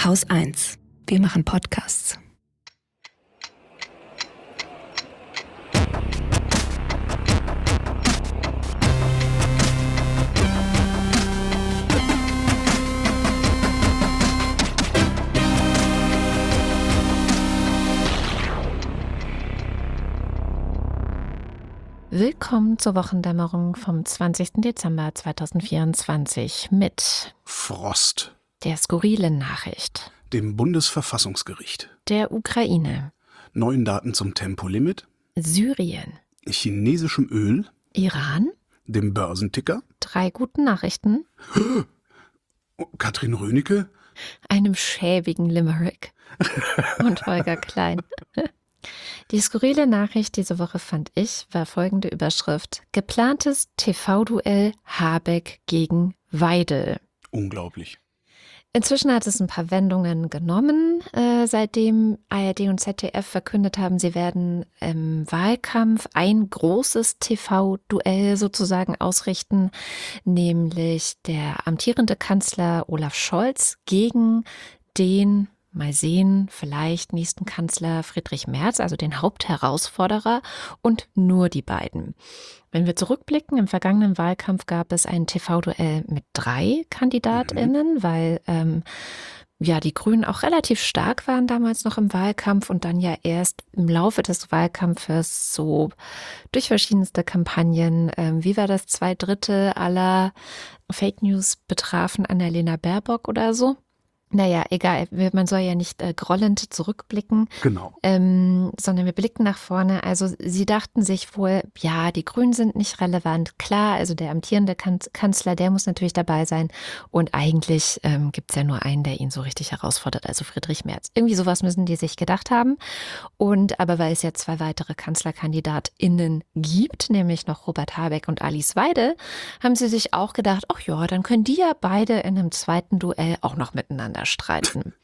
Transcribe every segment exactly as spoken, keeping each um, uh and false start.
Haus eins. Wir machen Podcasts. Willkommen zur Wochendämmerung vom zwanzigsten Dezember zweitausendvierundzwanzig mit Frost, der skurrilen Nachricht, dem Bundesverfassungsgericht, der Ukraine, neuen Daten zum Tempolimit, Syrien, chinesischem Öl, Iran, dem Börsenticker, drei guten Nachrichten, Katrin Rönecke, einem schäbigen Limerick und Holger Klein. Die skurrile Nachricht diese Woche fand ich, war folgende Überschrift: Geplantes T V-Duell Habeck gegen Weidel. Unglaublich. Inzwischen hat es ein paar Wendungen genommen, äh, seitdem A R D und Z D F verkündet haben, sie werden im Wahlkampf ein großes T V-Duell sozusagen ausrichten, nämlich der amtierende Kanzler Olaf Scholz gegen den, mal sehen, vielleicht nächsten Kanzler Friedrich Merz, also den Hauptherausforderer, und nur die beiden. Wenn wir zurückblicken, im vergangenen Wahlkampf gab es ein T V-Duell mit drei KandidatInnen, mhm. weil ähm, ja die Grünen auch relativ stark waren damals noch im Wahlkampf und dann ja erst im Laufe des Wahlkampfes so durch verschiedenste Kampagnen, ähm, wie war das, zwei Drittel aller Fake News betrafen Annalena Baerbock oder so. Naja, egal, man soll ja nicht äh, grollend zurückblicken, genau. ähm, sondern wir blicken nach vorne. Also sie dachten sich wohl, ja, die Grünen sind nicht relevant. Klar, also der amtierende Kanzler, der muss natürlich dabei sein. Und eigentlich ähm, gibt es ja nur einen, der ihn so richtig herausfordert, also Friedrich Merz. Irgendwie sowas müssen die sich gedacht haben. Und aber weil es ja zwei weitere KanzlerkandidatInnen gibt, nämlich noch Robert Habeck und Alice Weidel, haben sie sich auch gedacht, ach ja, dann können die ja beide in einem zweiten Duell auch noch miteinander streiten.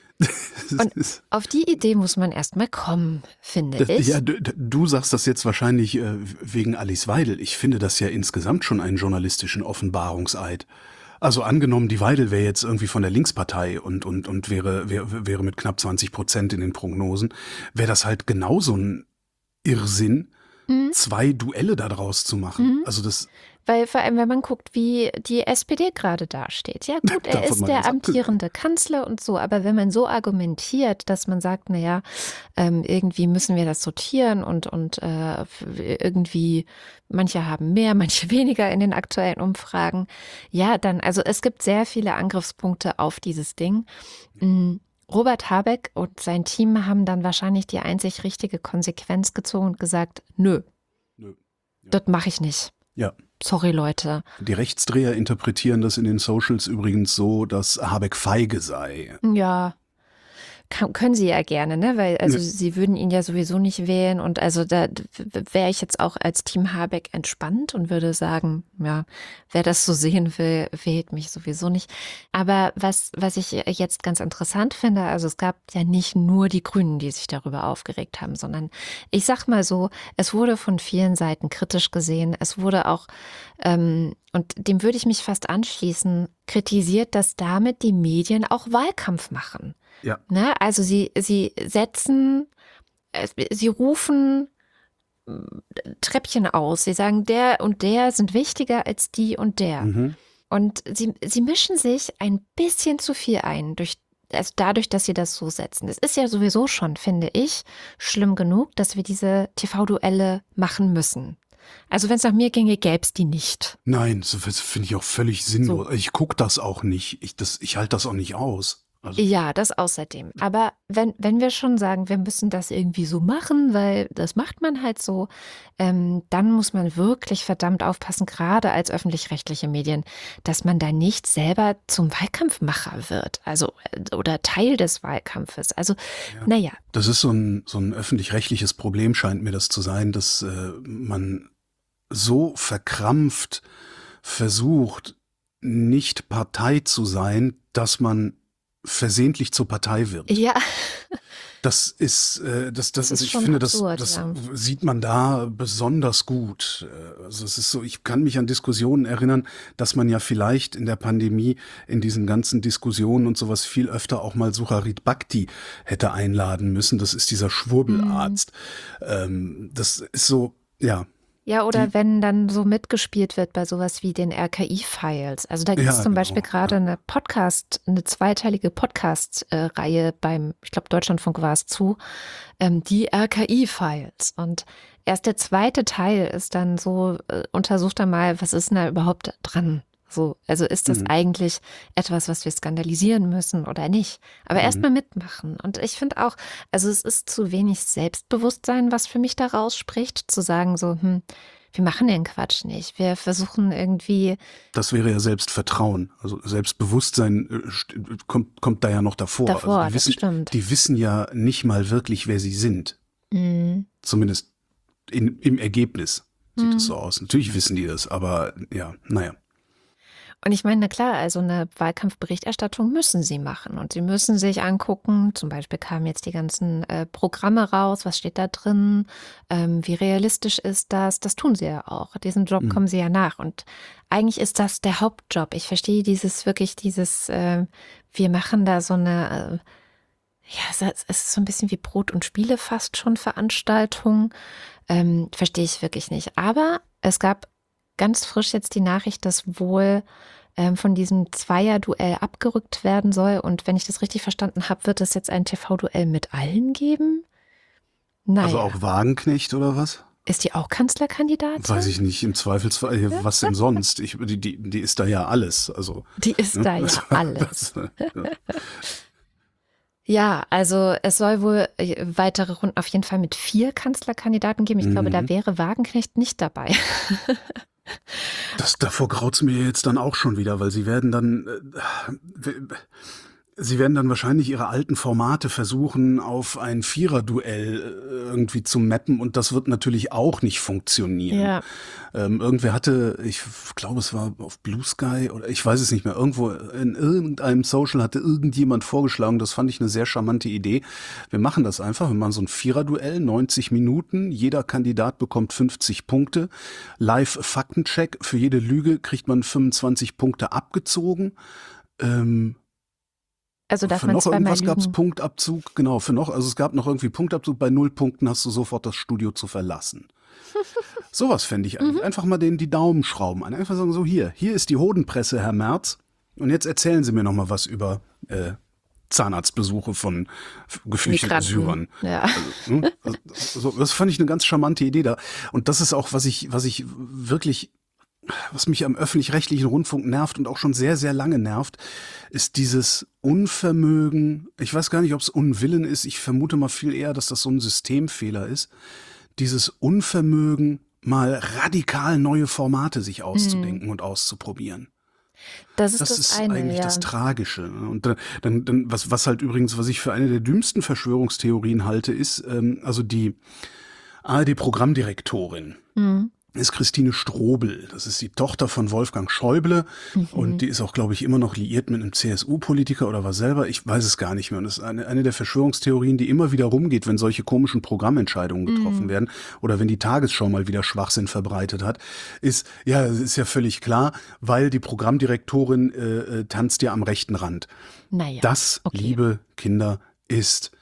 Und auf die Idee muss man erstmal kommen, finde das, ich. Ja, du, du sagst das jetzt wahrscheinlich äh, wegen Alice Weidel. Ich finde das ja insgesamt schon einen journalistischen Offenbarungseid. Also angenommen, die Weidel wäre jetzt irgendwie von der Linkspartei und, und, und wäre, wäre, wäre mit knapp zwanzig Prozent in den Prognosen, wäre das halt genauso ein Irrsinn, mhm. zwei Duelle daraus zu machen. Mhm. Also das... Weil vor allem, wenn man guckt, wie die S P D gerade dasteht. Ja gut, er ist der amtierende Kanzler und so, aber wenn man so argumentiert, dass man sagt, naja, ähm, irgendwie müssen wir das sortieren und, und äh, irgendwie, manche haben mehr, manche weniger in den aktuellen Umfragen. Ja, dann, also es gibt sehr viele Angriffspunkte auf dieses Ding. Mhm. Robert Habeck und sein Team haben dann wahrscheinlich die einzig richtige Konsequenz gezogen und gesagt, nö, nö. Ja. Das mache ich nicht. Ja. Sorry, Leute. Die Rechtsdreher interpretieren das in den Socials übrigens so, dass Habeck feige sei. Ja, kann, können sie ja gerne, ne? Weil also ja. sie würden ihn ja sowieso nicht wählen und also da wäre ich jetzt auch als Team Habeck entspannt und würde sagen, ja, wer das so sehen will, wählt mich sowieso nicht. Aber was, was ich jetzt ganz interessant finde, also es gab ja nicht nur die Grünen, die sich darüber aufgeregt haben, sondern ich sag mal so, es wurde von vielen Seiten kritisch gesehen. Es wurde auch, ähm, und dem würde ich mich fast anschließen, kritisiert, dass damit die Medien auch Wahlkampf machen. Ja. Ne? Also sie, sie setzen, sie rufen Treppchen aus. Sie sagen, der und der sind wichtiger als die und der. Mhm. Und sie, sie mischen sich ein bisschen zu viel ein, durch, also dadurch, dass sie das so setzen. Es ist ja sowieso schon, finde ich, schlimm genug, dass wir diese T V-Duelle machen müssen. Also wenn es nach mir ginge, gäbe es die nicht. Nein, das finde ich auch völlig sinnlos. So. Ich gucke das auch nicht. Ich, das, ich halte das auch nicht aus. Also. Ja, das außerdem. Aber wenn, wenn wir schon sagen, wir müssen das irgendwie so machen, weil das macht man halt so, ähm, dann muss man wirklich verdammt aufpassen, gerade als öffentlich-rechtliche Medien, dass man da nicht selber zum Wahlkampfmacher wird, also oder Teil des Wahlkampfes. Also, ja. naja. Das ist so ein, so ein öffentlich-rechtliches Problem, scheint mir das zu sein, dass äh, man so verkrampft versucht, nicht Partei zu sein, dass man versehentlich zur Partei wird. Ja. Das ist, äh, das, das, Das ist ich schon finde, das, absurd, das ja. sieht man da besonders gut. Äh, Also es ist so, ich kann mich an Diskussionen erinnern, dass man ja vielleicht in der Pandemie in diesen ganzen Diskussionen und sowas viel öfter auch mal Sucharit Bhakti hätte einladen müssen. Das ist dieser Schwurbelarzt. Ähm, das ist so, ja. Ja, oder Die- wenn dann so mitgespielt wird bei sowas wie den R K I-Files. Also da gibt es Ja, zum genau, Beispiel gerade eine Podcast, eine zweiteilige Podcast-Reihe beim, ich glaube, Deutschlandfunk war es zu, ähm, die R K I-Files. Und erst der zweite Teil ist dann so, äh, untersucht er mal, was ist denn da überhaupt dran? So, also ist das Mhm. eigentlich etwas, was wir skandalisieren müssen oder nicht? Aber Mhm. erstmal mitmachen. Und ich finde auch, also es ist zu wenig Selbstbewusstsein, was für mich da rausspricht, zu sagen so, hm, wir machen den Quatsch nicht. Wir versuchen irgendwie, Das wäre ja Selbstvertrauen. Also Selbstbewusstsein äh, st- kommt, kommt da ja noch davor. Davor, also die das wissen, stimmt. Die wissen ja nicht mal wirklich, wer sie sind. Mhm. Zumindest in, im Ergebnis sieht Mhm. es so aus. Natürlich wissen die das, aber ja, naja. Und ich meine, na klar, also eine Wahlkampfberichterstattung müssen sie machen und sie müssen sich angucken, zum Beispiel kamen jetzt die ganzen äh, Programme raus, was steht da drin, ähm, wie realistisch ist das, das tun sie ja auch, diesen Job Mhm. kommen sie ja nach und eigentlich ist das der Hauptjob. Ich verstehe dieses wirklich, dieses, äh, wir machen da so eine, äh, ja, es ist- es ist so ein bisschen wie Brot und Spiele fast schon Veranstaltung, ähm, verstehe ich wirklich nicht. Aber es gab ganz frisch jetzt die Nachricht, dass wohl ähm, von diesem Zweier-Duell abgerückt werden soll. Und wenn ich das richtig verstanden habe, wird es jetzt ein T V-Duell mit allen geben? Naja, Also auch Wagenknecht oder was? ist die auch Kanzlerkandidatin? Weiß ich nicht, im Zweifelsfall, äh, was denn sonst? Ich, die, die, die ist da ja alles. Also, Die ist ne? da ja Das- alles. Das, äh, ja. Ja, also es soll wohl äh, weitere Runden auf jeden Fall mit vier Kanzlerkandidaten geben. Ich glaube, da Mhm. wäre Wagenknecht nicht dabei. Das, davor graut's mir jetzt dann auch schon wieder, weil sie werden dann, äh, w- sie werden dann wahrscheinlich ihre alten Formate versuchen, auf ein Vierer-Duell äh, irgendwie zu mappen und das wird natürlich auch nicht funktionieren. Ja. Ähm, irgendwer hatte, ich glaube, es war auf Blue Sky oder ich weiß es nicht mehr, irgendwo in irgendeinem Social hatte irgendjemand vorgeschlagen, das fand ich eine sehr charmante Idee. Wir machen das einfach, wir machen so ein Vierer-Duell, neunzig Minuten, jeder Kandidat bekommt fünfzig Punkte, Live-Faktencheck, für jede Lüge kriegt man fünfundzwanzig Punkte abgezogen. Ähm, Also darf für man noch zweimal irgendwas gab es lügen. Punktabzug, genau, für noch, also es gab noch irgendwie Punktabzug, bei null Punkten hast du sofort das Studio zu verlassen. Sowas fände ich eigentlich. Einfach mal den die Daumen schrauben. Einfach sagen, so hier, hier ist die Hodenpresse, Herr Merz. Und jetzt erzählen Sie mir noch mal was über äh, Zahnarztbesuche von f- geflüchteten Migranten. Syrern. Ja. Hm? Also, so, das fand ich eine ganz charmante Idee da. Und das ist auch, was ich, was ich wirklich, was mich am öffentlich-rechtlichen Rundfunk nervt und auch schon sehr, sehr lange nervt, ist dieses Unvermögen. Ich weiß gar nicht, ob es Unwillen ist. Ich vermute mal viel eher, dass das so ein Systemfehler ist. Dieses Unvermögen, mal radikal neue Formate sich auszudenken und auszuprobieren. Das ist Das, das, ist eine, eigentlich ja. das Tragische. Und dann, dann, dann was, was halt übrigens, was ich für eine der dümmsten Verschwörungstheorien halte, ist, ähm, also die A R D-Programmdirektorin Mhm. ist Christine Strobel. Das ist die Tochter von Wolfgang Schäuble und die ist auch, glaube ich, immer noch liiert mit einem C S U-Politiker oder war selber, ich weiß es gar nicht mehr. Und das ist eine, eine der Verschwörungstheorien, die immer wieder rumgeht, wenn solche komischen Programmentscheidungen getroffen werden oder wenn die Tagesschau mal wieder Schwachsinn verbreitet hat, ist, ja, es ist ja völlig klar, weil die Programmdirektorin äh, äh, tanzt ja am rechten Rand. Naja. Das, okay. liebe Kinder, ist,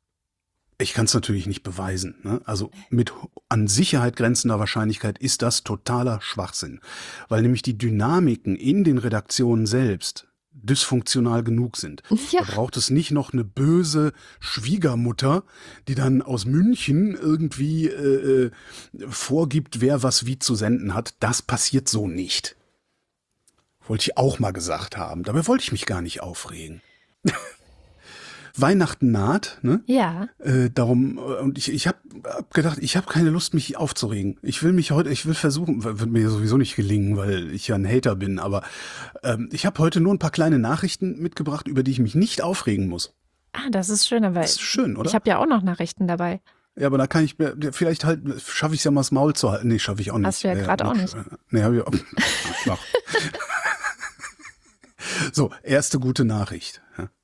ich kann es natürlich nicht beweisen, ne? Also mit an Sicherheit grenzender Wahrscheinlichkeit ist das totaler Schwachsinn, weil nämlich die Dynamiken in den Redaktionen selbst dysfunktional genug sind. Ja. Da braucht es nicht noch eine böse Schwiegermutter, die dann aus München irgendwie äh, äh, vorgibt, wer was wie zu senden hat. Das passiert so nicht. Wollte ich auch mal gesagt haben. Dabei wollte ich mich gar nicht aufregen. Weihnachten naht, ne? Ja. Äh, darum, äh, und ich, ich habe hab gedacht, ich habe keine Lust, mich aufzuregen. Ich will mich heute, ich will versuchen, wird mir sowieso nicht gelingen, weil ich ja ein Hater bin, aber ähm, ich habe heute nur ein paar kleine Nachrichten mitgebracht, über die ich mich nicht aufregen muss. Ah, das ist schön, aber Das ist schön, oder? ich habe ja auch noch Nachrichten dabei. Ja, aber da kann ich mir, vielleicht halt, schaffe ich es ja mal das Maul zu halten. Nee, schaffe ich auch nicht. Hast du ja gerade auch nicht. Nee, habe ich auch. Ach. So, erste gute Nachricht. Ja.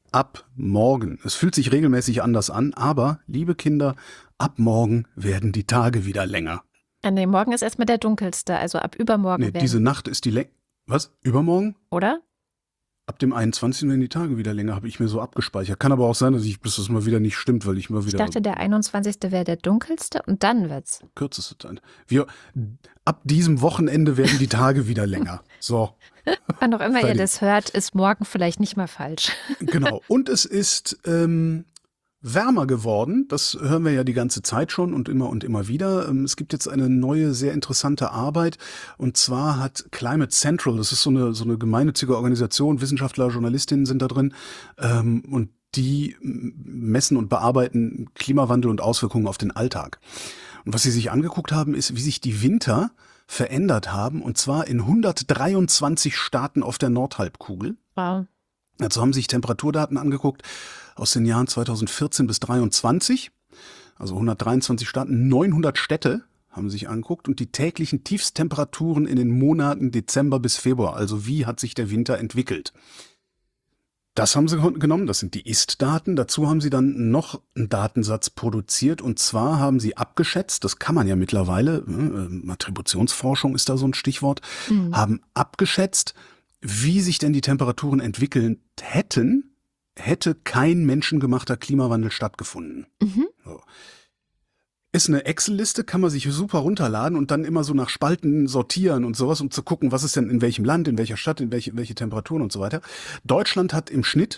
ab morgen, es fühlt sich regelmäßig anders an, aber, liebe Kinder, ab morgen werden die Tage wieder länger. Ah, nee, morgen ist erstmal der dunkelste, also ab übermorgen Nee, werden, diese Nacht ist die Länge. Was? Übermorgen? oder? Ab dem einundzwanzigsten werden die Tage wieder länger, habe ich mir so abgespeichert. Kann aber auch sein, dass, ich, dass das mal wieder nicht stimmt, weil ich mal Ich wieder dachte, der einundzwanzigste wäre der dunkelste und dann wird's. kürzeste Zeit. Wir, ab diesem Wochenende werden die Tage wieder länger. So, Wann auch immer ihr Fertig. das hört, ist morgen vielleicht nicht mal falsch. genau. Und es ist ähm, wärmer geworden. Das hören wir ja die ganze Zeit schon und immer und immer wieder. Ähm, Es gibt jetzt eine neue, sehr interessante Arbeit. Und zwar hat Climate Central, das ist so eine, so eine gemeinnützige Organisation, Wissenschaftler, Journalistinnen sind da drin. Ähm, und die messen und bearbeiten Klimawandel und Auswirkungen auf den Alltag. Und was sie sich angeguckt haben, ist, wie sich die Winter verändert haben. Und zwar in hundertdreiundzwanzig Staaten auf der Nordhalbkugel. Wow. Dazu haben sich Temperaturdaten angeguckt aus den Jahren zweitausendvierzehn bis dreiundzwanzig, also hundertdreiundzwanzig Staaten, neunhundert Städte haben sich angeguckt und die täglichen Tiefsttemperaturen in den Monaten Dezember bis Februar, also wie hat sich der Winter entwickelt. Das haben sie genommen, das sind die Ist-Daten. Dazu haben sie dann noch einen Datensatz produziert und zwar haben sie abgeschätzt, das kann man ja mittlerweile, äh, Attributionsforschung ist da so ein Stichwort, Mhm. haben abgeschätzt, wie sich denn die Temperaturen entwickeln hätten, hätte kein menschengemachter Klimawandel stattgefunden. Mhm. So. Ist eine Excel-Liste, kann man sich super runterladen und dann immer so nach Spalten sortieren und sowas, um zu gucken, was ist denn in welchem Land, in welcher Stadt, in welche, welche Temperaturen und so weiter. Deutschland hat im Schnitt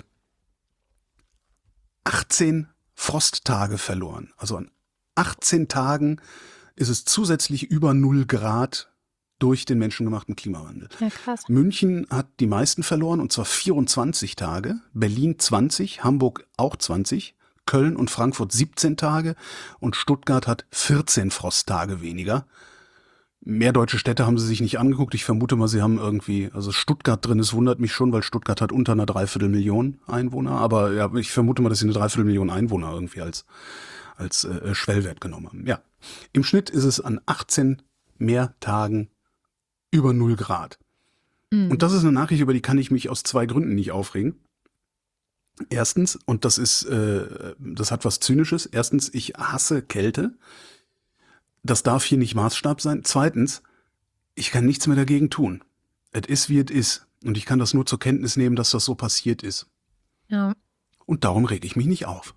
achtzehn Frosttage verloren. Also an achtzehn Tagen ist es zusätzlich über null Grad durch den menschengemachten Klimawandel. Ja, krass. München hat die meisten verloren, und zwar vierundzwanzig Tage, Berlin zwanzig, Hamburg auch zwanzig, Köln und Frankfurt siebzehn Tage und Stuttgart hat vierzehn Frosttage weniger. Mehr deutsche Städte haben sie sich nicht angeguckt. Ich vermute mal, sie haben irgendwie, also Stuttgart drin, es wundert mich schon, weil Stuttgart hat unter einer Dreiviertelmillion Einwohner, aber ja, ich vermute mal, dass sie eine Dreiviertelmillion Einwohner irgendwie als, als äh, Schwellwert genommen haben. Ja, im Schnitt ist es an achtzehn mehr Tagen über null Grad. Mhm. Und das ist eine Nachricht, über die kann ich mich aus zwei Gründen nicht aufregen. Erstens, und das ist, äh, das hat was Zynisches. Erstens, ich hasse Kälte. Das darf hier nicht Maßstab sein. Zweitens, ich kann nichts mehr dagegen tun. Es ist, wie es ist. Und ich kann das nur zur Kenntnis nehmen, dass das so passiert ist. Ja. Und darum rege ich mich nicht auf.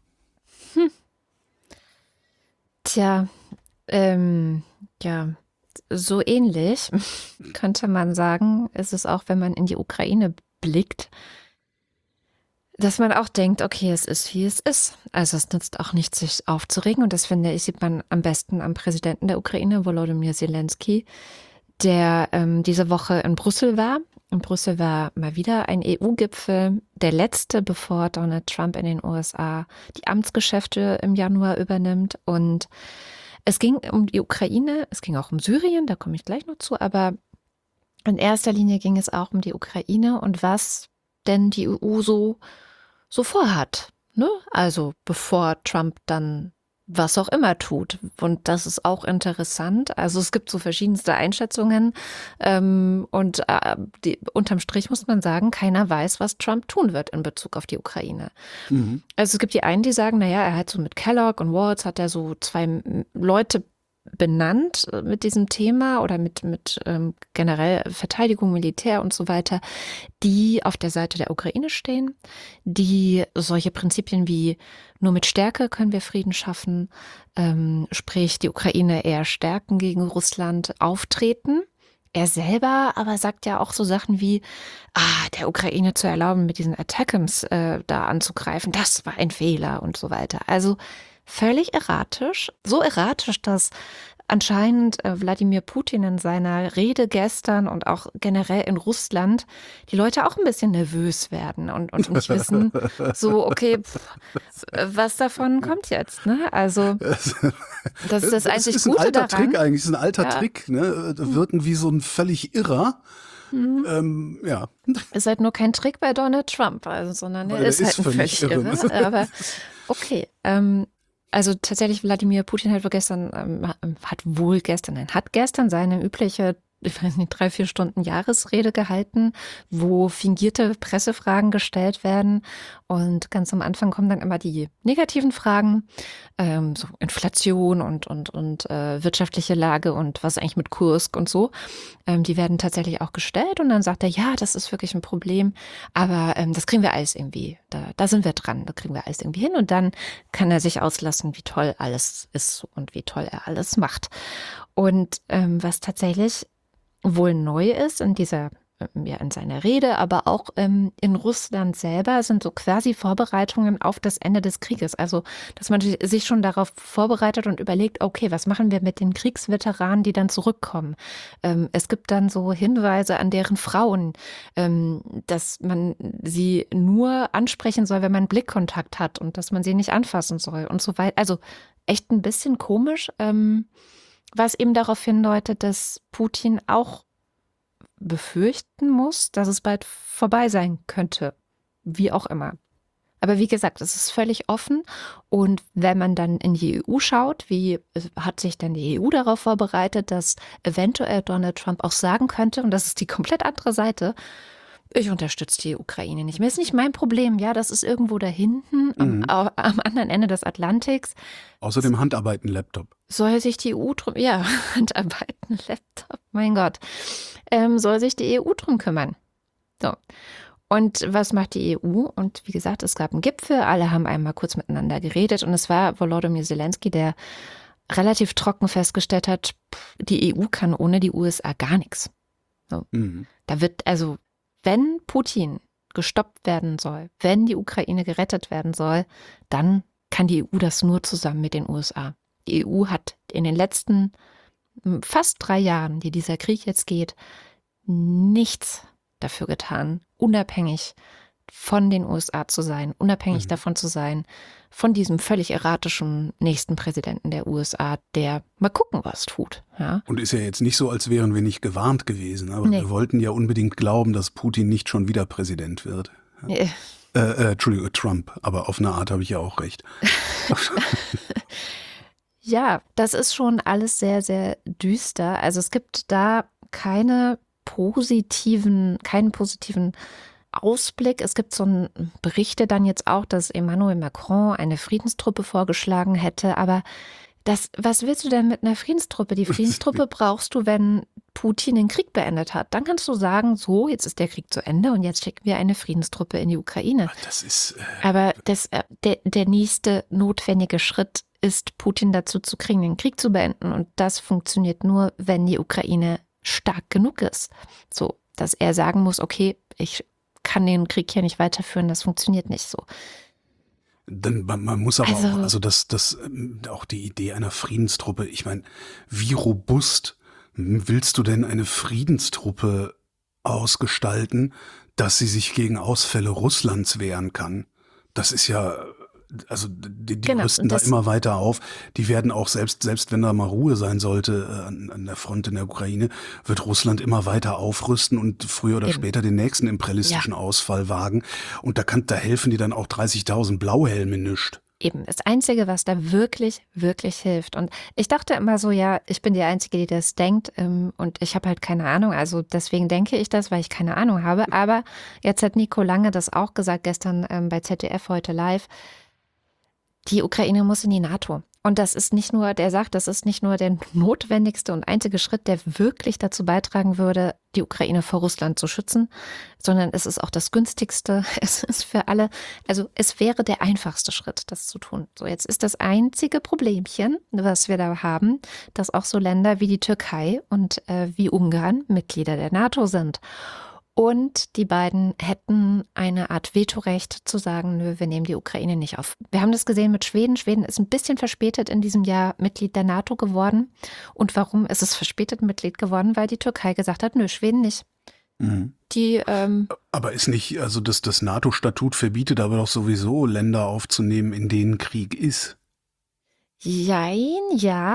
Tja, ähm, ja, so ähnlich könnte man sagen, ist es auch, wenn man in die Ukraine blickt, dass man auch denkt, okay, es ist, wie es ist. Also es nützt auch nicht, sich aufzuregen. Und das, finde ich, sieht man am besten am Präsidenten der Ukraine, Volodymyr Zelensky, der ähm, diese Woche in Brüssel war. In Brüssel war mal wieder ein E U-Gipfel, der letzte, bevor Donald Trump in den U S A die Amtsgeschäfte im Januar übernimmt. Und es ging um die Ukraine, es ging auch um Syrien, da komme ich gleich noch zu, aber in erster Linie ging es auch um die Ukraine und was denn die E U so, so vorhat. Ne? Also bevor Trump dann was auch immer tut. Und das ist auch interessant. Also es gibt so verschiedenste Einschätzungen ähm, und äh, die, unterm Strich muss man sagen, keiner weiß, was Trump tun wird in Bezug auf die Ukraine. Mhm. Also es gibt die einen, die sagen, naja, er hat so mit Kellogg und Waltz hat er so zwei Leute benannt mit diesem Thema oder mit, mit ähm, generell Verteidigung, Militär und so weiter, die auf der Seite der Ukraine stehen, die solche Prinzipien wie nur mit Stärke können wir Frieden schaffen, ähm, sprich die Ukraine eher stärken gegen Russland auftreten. Er selber aber sagt ja auch so Sachen wie, ah, der Ukraine zu erlauben, mit diesen Attackams äh, da anzugreifen, das war ein Fehler und so weiter. Also völlig erratisch, so erratisch, dass anscheinend äh, Wladimir Putin in seiner Rede gestern und auch generell in Russland die Leute auch ein bisschen nervös werden und, und nicht wissen, so, okay, pff, was davon kommt jetzt, ne? Also, das ist das einzig ist ein Gute alter daran. Trick eigentlich, ist ein alter Ja. Trick, ne? Wirken wie so ein völlig Irrer. Mhm. Ähm, ja. Ist halt nur kein Trick bei Donald Trump, also, sondern er Weil er ist halt ist ein völlig völlig irre. irre. Aber okay, ähm, also tatsächlich, Wladimir Putin hat wohl gestern, ähm, hat wohl gestern, nein, hat gestern seine übliche ich weiß nicht, drei, vier Stunden Jahresrede gehalten, wo fingierte Pressefragen gestellt werden. Und ganz am Anfang kommen dann immer die negativen Fragen, ähm, so Inflation und, und, und äh, wirtschaftliche Lage und was eigentlich mit Kursk und so. Ähm, die werden tatsächlich auch gestellt und dann sagt er, ja, das ist wirklich ein Problem, aber ähm, das kriegen wir alles irgendwie, da, da sind wir dran, da kriegen wir alles irgendwie hin. Und dann kann er sich auslassen, wie toll alles ist und wie toll er alles macht. Und ähm, was tatsächlich wohl neu ist in dieser, ja, in seiner Rede, aber auch ähm, in Russland selber sind so quasi Vorbereitungen auf das Ende des Krieges. Also, dass man sich schon darauf vorbereitet und überlegt, okay, was machen wir mit den Kriegsveteranen, die dann zurückkommen? Ähm, es gibt dann so Hinweise an deren Frauen, ähm, dass man sie nur ansprechen soll, wenn man Blickkontakt hat und dass man sie nicht anfassen soll und so weiter. Also echt ein bisschen komisch. Ähm, Was eben darauf hindeutet, dass Putin auch befürchten muss, dass es bald vorbei sein könnte. Wie auch immer. Aber wie gesagt, es ist völlig offen. Und wenn man dann in die E U schaut, wie hat sich denn die E U darauf vorbereitet, dass eventuell Donald Trump auch sagen könnte, und das ist die komplett andere Seite, ich unterstütze die Ukraine nicht mehr. Ist nicht mein Problem. Ja, das ist irgendwo da hinten, Mhm. am, am anderen Ende des Atlantiks. Außerdem Handarbeiten-Laptop. Soll sich die E U drum, ja, Handarbeiten, Laptop, mein Gott, ähm, soll sich die E U drum kümmern. So. Und was macht die E U? Und wie gesagt, es gab einen Gipfel, alle haben einmal kurz miteinander geredet und es war Volodymyr Zelensky, der relativ trocken festgestellt hat, pff, die E U kann ohne die U S A gar nichts. So. Mhm. Da wird also, wenn Putin gestoppt werden soll, wenn die Ukraine gerettet werden soll, dann kann die E U das nur zusammen mit den U S A. Die E U hat in den letzten fast drei Jahren, die dieser Krieg jetzt geht, nichts dafür getan, unabhängig von den U S A zu sein, unabhängig Mhm. davon zu sein, von diesem völlig erratischen nächsten Präsidenten der U S A, der mal gucken, was tut. Ja. Und ist ja jetzt nicht so, als wären wir nicht gewarnt gewesen, aber Nee. wir wollten ja unbedingt glauben, dass Putin nicht schon wieder Präsident wird. Äh, Äh, äh, Entschuldigung, Trump, aber auf eine Art habe ich ja auch recht. Ja, das ist schon alles sehr, sehr düster. Also es gibt da keine positiven, keinen positiven Ausblick. Es gibt so ein Berichte dann jetzt auch, dass Emmanuel Macron eine Friedenstruppe vorgeschlagen hätte. Aber das, was willst du denn mit einer Friedenstruppe? Die Friedenstruppe brauchst du, wenn Putin den Krieg beendet hat. Dann kannst du sagen, so, jetzt ist der Krieg zu Ende und jetzt schicken wir eine Friedenstruppe in die Ukraine. Das ist. Äh, Aber das, äh, der, der nächste notwendige Schritt ist, Putin dazu zu kriegen, den Krieg zu beenden. Und das funktioniert nur, wenn die Ukraine stark genug ist. So, dass er sagen muss, okay, ich kann den Krieg hier nicht weiterführen, das funktioniert nicht so. Dann, man, man muss aber Also- auch, also das, das, ähm, auch die Idee einer Friedenstruppe, ich meine, wie robust willst du denn eine Friedenstruppe ausgestalten, dass sie sich gegen Ausfälle Russlands wehren kann? Das ist ja, also die, die Genau, rüsten und da das- immer weiter auf. Die werden auch, selbst, selbst wenn da mal Ruhe sein sollte äh, an, an der Front in der Ukraine, wird Russland immer weiter aufrüsten und früher oder Eben. später den nächsten imperialistischen Ausfall wagen. Und da kann, da helfen die dann auch dreißigtausend Blauhelme nischt. Eben, das Einzige, was da wirklich, wirklich hilft. Und ich dachte immer so, ja, ich bin die Einzige, die das denkt ähm, und ich habe halt keine Ahnung. Also deswegen denke ich das, weil ich keine Ahnung habe. Aber jetzt hat Nico Lange das auch gesagt, gestern ähm, bei Z D F heute live. Die Ukraine muss in die NATO. Und das ist nicht nur, der sagt, das ist nicht nur der notwendigste und einzige Schritt, der wirklich dazu beitragen würde, die Ukraine vor Russland zu schützen, sondern es ist auch das günstigste. Es ist für alle, also es wäre der einfachste Schritt, das zu tun. So, jetzt ist das einzige Problemchen, was wir da haben, dass auch so Länder wie die Türkei und äh, wie Ungarn Mitglieder der NATO sind. Und die beiden hätten eine Art Vetorecht zu sagen, nö, wir nehmen die Ukraine nicht auf. Wir haben das gesehen mit Schweden. Schweden ist ein bisschen verspätet in diesem Jahr Mitglied der NATO geworden. Und warum ist es verspätet Mitglied geworden? Weil die Türkei gesagt hat, nö, Schweden nicht. Mhm. Die, ähm, Aber ist nicht, also das, das NATO-Statut verbietet aber doch sowieso Länder aufzunehmen, in denen Krieg ist. jein, ja,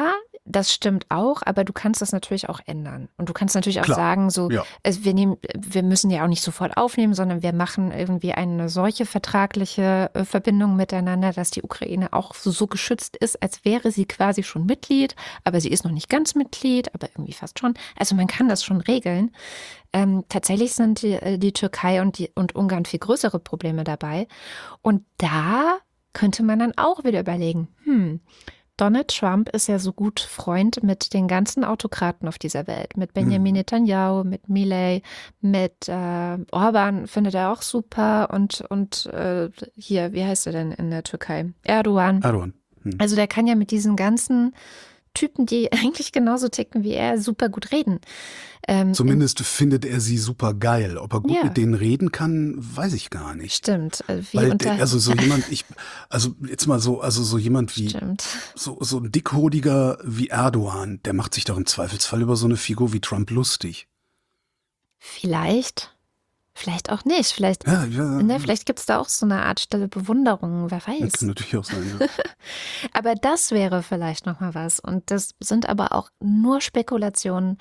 Das stimmt auch, aber du kannst das natürlich auch ändern. Und du kannst natürlich auch Klar, sagen, so, ja. also wir nehmen, wir müssen ja auch nicht sofort aufnehmen, sondern wir machen irgendwie eine solche vertragliche äh, Verbindung miteinander, dass die Ukraine auch so, so geschützt ist, als wäre sie quasi schon Mitglied, aber sie ist noch nicht ganz Mitglied, aber irgendwie fast schon. Also man kann das schon regeln. Ähm, tatsächlich sind die, äh, die Türkei und, die, und Ungarn viel größere Probleme dabei. Und da könnte man dann auch wieder überlegen, hm, Donald Trump ist ja so gut Freund mit den ganzen Autokraten auf dieser Welt. Mit Benjamin Mhm. Netanyahu, mit Milei, mit äh, Orban findet er auch super und, und äh, hier, wie heißt er denn in der Türkei? Erdogan. Erdogan. Hm. Also der kann ja mit diesen ganzen Typen, die eigentlich genauso ticken wie er, super gut reden. Ähm, Zumindest findet er sie super geil. Ob er gut Ja. mit denen reden kann, weiß ich gar nicht. Stimmt. äh, Wie Weil, unter der- also so jemand, ich, also jetzt mal so, also so jemand wie, Stimmt. so, so ein Dickhodiger wie Erdogan, der macht sich doch im Zweifelsfall über so eine Figur wie Trump lustig. Vielleicht. Vielleicht auch nicht. Vielleicht, Ja, ja, ne, vielleicht gibt es da auch so eine Art stille Bewunderung, wer das weiß. kann natürlich auch sein. Ja. Aber das wäre vielleicht nochmal was. Und das sind aber auch nur Spekulationen,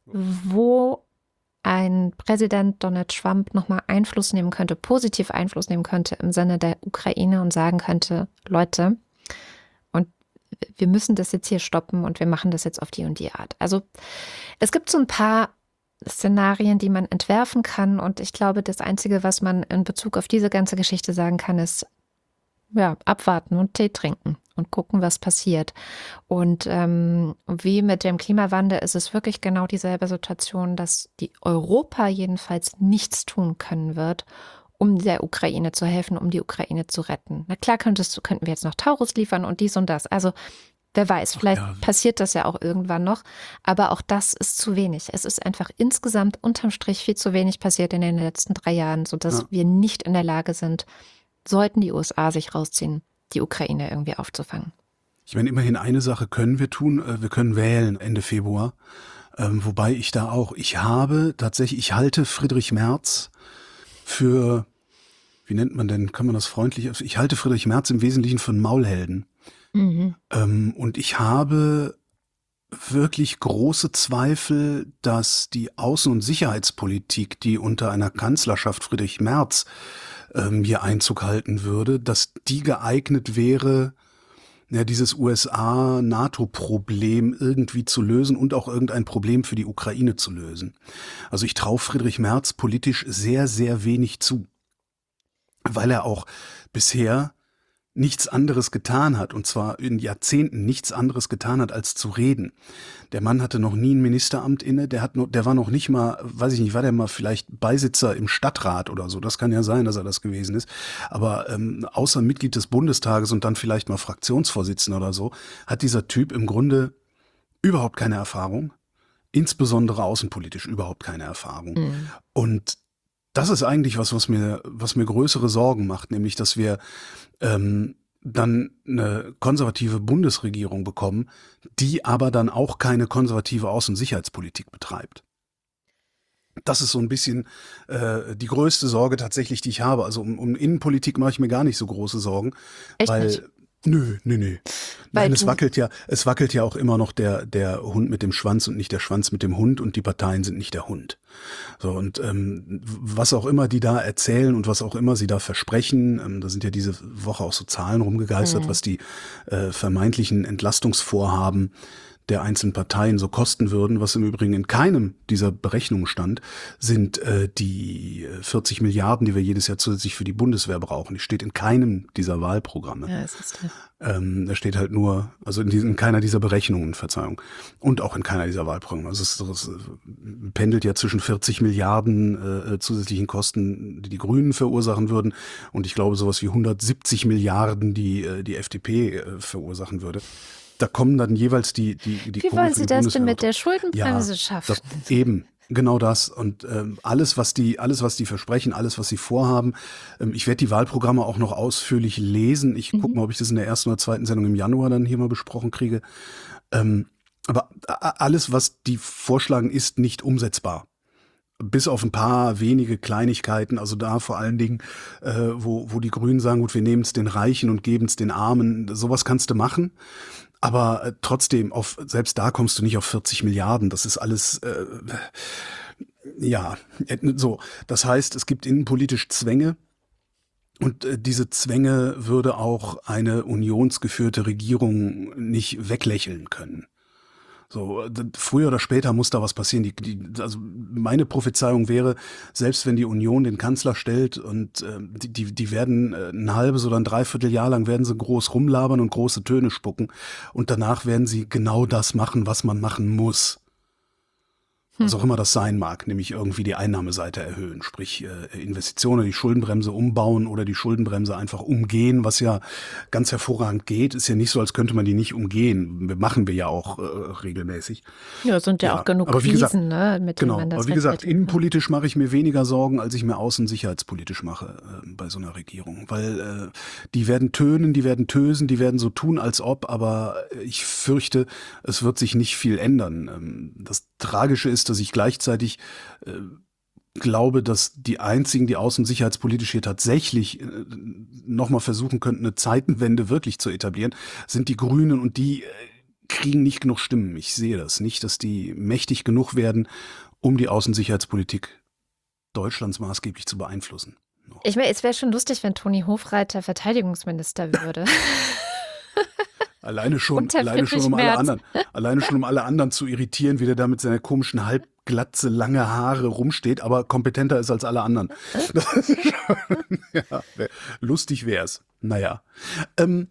wo ein Präsident Donald Trump nochmal Einfluss nehmen könnte, positiv Einfluss nehmen könnte im Sinne der Ukraine und sagen könnte, Leute, und wir müssen das jetzt hier stoppen und wir machen das jetzt auf die und die Art. Also es gibt so ein paar Szenarien, die man entwerfen kann. Und ich glaube, das Einzige, was man in Bezug auf diese ganze Geschichte sagen kann, ist, ja, abwarten und Tee trinken und gucken, was passiert. Und ähm, wie mit dem Klimawandel ist es wirklich genau dieselbe Situation, dass die Europa jedenfalls nichts tun können wird, um der Ukraine zu helfen, um die Ukraine zu retten. Na klar, könntest, du- könnten wir jetzt noch Taurus liefern und dies und das. Also wer weiß, vielleicht ja. passiert das ja auch irgendwann noch. Aber auch das ist zu wenig. Es ist einfach insgesamt unterm Strich viel zu wenig passiert in den letzten drei Jahren, sodass Ja. wir nicht in der Lage sind, sollten die U S A sich rausziehen, die Ukraine irgendwie aufzufangen. Ich meine, immerhin eine Sache können wir tun. äh, Wir können wählen Ende Februar. Ähm, wobei ich da auch, ich habe tatsächlich, ich halte Friedrich Merz für, wie nennt man denn, kann man das freundlich, ich halte Friedrich Merz im Wesentlichen für einen Maulhelden. Mhm. Ähm, und ich habe wirklich große Zweifel, dass die Außen- und Sicherheitspolitik, die unter einer Kanzlerschaft Friedrich Merz ähm, hier Einzug halten würde, dass die geeignet wäre, ja, dieses U S A-NATO-Problem irgendwie zu lösen und auch irgendein Problem für die Ukraine zu lösen. Also ich traue Friedrich Merz politisch sehr, sehr wenig zu, weil er auch bisher nichts anderes getan hat, und zwar in Jahrzehnten nichts anderes getan hat, als zu reden. Der Mann hatte noch nie ein Ministeramt inne, der hat noch, der war noch nicht mal, weiß ich nicht, war der mal vielleicht Beisitzer im Stadtrat oder so, das kann ja sein, dass er das gewesen ist, aber ähm, außer Mitglied des Bundestages und dann vielleicht mal Fraktionsvorsitzender oder so, hat dieser Typ im Grunde überhaupt keine Erfahrung, insbesondere außenpolitisch überhaupt keine Erfahrung. Mhm. Und das ist eigentlich was, was mir, was mir größere Sorgen macht, nämlich, dass wir ähm, dann eine konservative Bundesregierung bekommen, die aber dann auch keine konservative Außen- und Sicherheitspolitik betreibt. Das ist so ein bisschen äh, die größte Sorge tatsächlich, die ich habe. Also um, um Innenpolitik mache ich mir gar nicht so große Sorgen, Echt weil nicht? nö, nö, nö. Weil Nein, es du- wackelt ja, es wackelt ja auch immer noch der der Hund mit dem Schwanz und nicht der Schwanz mit dem Hund, und die Parteien sind nicht der Hund. So, und ähm, was auch immer die da erzählen und was auch immer sie da versprechen, ähm, da sind ja diese Woche auch so Zahlen rumgegeistert, Mhm. was die äh, vermeintlichen Entlastungsvorhaben der einzelnen Parteien so kosten würden. Was im Übrigen in keinem dieser Berechnungen stand, sind äh, die äh, vierzig Milliarden, die wir jedes Jahr zusätzlich für die Bundeswehr brauchen. Die steht in keinem dieser Wahlprogramme. Ja, es ist Ähm, da steht halt nur, also in, diesen, in keiner dieser Berechnungen, Verzeihung, und auch in keiner dieser Wahlprogramme. Also es, es äh, pendelt ja zwischen vierzig Milliarden äh, zusätzlichen Kosten, die die Grünen verursachen würden, und ich glaube sowas wie hundertsiebzig Milliarden, die äh, die F D P äh, verursachen würde. Da kommen dann jeweils die die die Wie Kohle wollen für Sie die das denn Bundeswehr mit noch der drauf. Schuldenbremse Ja, schaffen? das, eben. Genau das. Und ähm, alles, was die, alles, was die versprechen, alles, was sie vorhaben. Ähm, ich werde die Wahlprogramme auch noch ausführlich lesen. Ich gucke mal, ob ich das in der ersten oder zweiten Sendung im Januar dann hier mal besprochen kriege. Ähm, aber a- alles, was die vorschlagen, ist nicht umsetzbar. Bis auf ein paar wenige Kleinigkeiten, also da vor allen Dingen, äh, wo, wo die Grünen sagen, gut, wir nehmen es den Reichen und geben es den Armen. Sowas kannst du machen. Aber äh, trotzdem, auf, selbst da kommst du nicht auf vierzig Milliarden. Das ist alles, äh, ja, so. Das heißt, es gibt innenpolitisch Zwänge. Und äh, diese Zwänge würde auch eine unionsgeführte Regierung nicht weglächeln können. So, d- früher oder später muss da was passieren. Die, die, also meine Prophezeiung wäre, selbst wenn die Union den Kanzler stellt und äh, die, die, die werden äh, ein halbes oder ein Dreivierteljahr lang werden sie groß rumlabern und große Töne spucken und danach werden sie genau das machen, was man machen muss. Was auch immer das sein mag, nämlich irgendwie die Einnahmeseite erhöhen, sprich äh, Investitionen, die Schuldenbremse umbauen oder die Schuldenbremse einfach umgehen, was ja ganz hervorragend geht. Ist ja nicht so, als könnte man die nicht umgehen. Wir machen wir ja auch äh, regelmäßig. Ja, es sind ja, Ja, auch genug aber wie Krisen, gesagt, ne, mit denen Genau, man das aber wie gesagt, rechtfertigen kann. innenpolitisch mache ich mir weniger Sorgen, als ich mir außensicherheitspolitisch mache äh, bei so einer Regierung. Weil äh, die werden tönen, die werden tösen, die werden so tun, als ob, aber ich fürchte, es wird sich nicht viel ändern. Ähm, das Tragische ist, dass ich gleichzeitig äh, glaube, dass die einzigen, die außensicherheitspolitisch hier tatsächlich äh, nochmal versuchen könnten, eine Zeitenwende wirklich zu etablieren, sind die Grünen und die äh, kriegen nicht genug Stimmen. Ich sehe das nicht, dass die mächtig genug werden, um die Außensicherheitspolitik Deutschlands maßgeblich zu beeinflussen. Noch. Ich meine, es wäre schon lustig, wenn Toni Hofreiter Verteidigungsminister würde. Alleine schon, Und Herr alleine schon Friedrich um alle Merz. anderen, alleine schon um alle anderen zu irritieren, wie der da mit seiner komischen Halbglatze, lange Haare rumsteht, aber kompetenter ist als alle anderen. Das ist schon, ja, wär, lustig wär's. Naja. Ähm,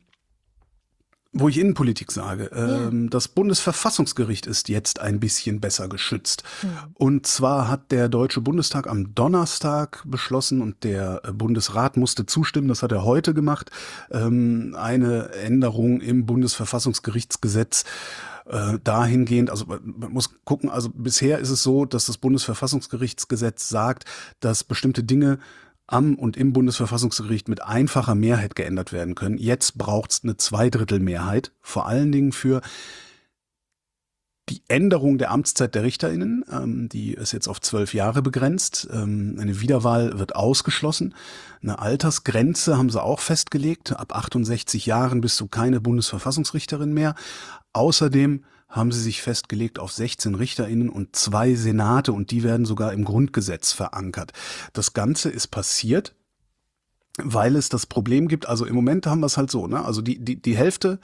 Wo ich Innenpolitik sage, ähm, das Bundesverfassungsgericht ist jetzt ein bisschen besser geschützt. Und zwar hat der Deutsche Bundestag am Donnerstag beschlossen und der äh, Bundesrat musste zustimmen, das hat er heute gemacht, ähm, eine Änderung im Bundesverfassungsgerichtsgesetz äh, dahingehend, also man man muss gucken, also bisher ist es so, dass das Bundesverfassungsgerichtsgesetz sagt, dass bestimmte Dinge am und im Bundesverfassungsgericht mit einfacher Mehrheit geändert werden können. Jetzt braucht es eine Zweidrittelmehrheit, vor allen Dingen für die Änderung der Amtszeit der RichterInnen. Ähm, die ist jetzt auf zwölf Jahre begrenzt. Ähm, eine Wiederwahl wird ausgeschlossen. Eine Altersgrenze haben sie auch festgelegt. Ab achtundsechzig Jahren bist du keine Bundesverfassungsrichterin mehr. Außerdem haben sie sich festgelegt auf sechzehn RichterInnen und zwei Senate und die werden sogar im Grundgesetz verankert. Das Ganze ist passiert, weil es das Problem gibt, also im Moment haben wir es halt so, ne? Also die, die, die Hälfte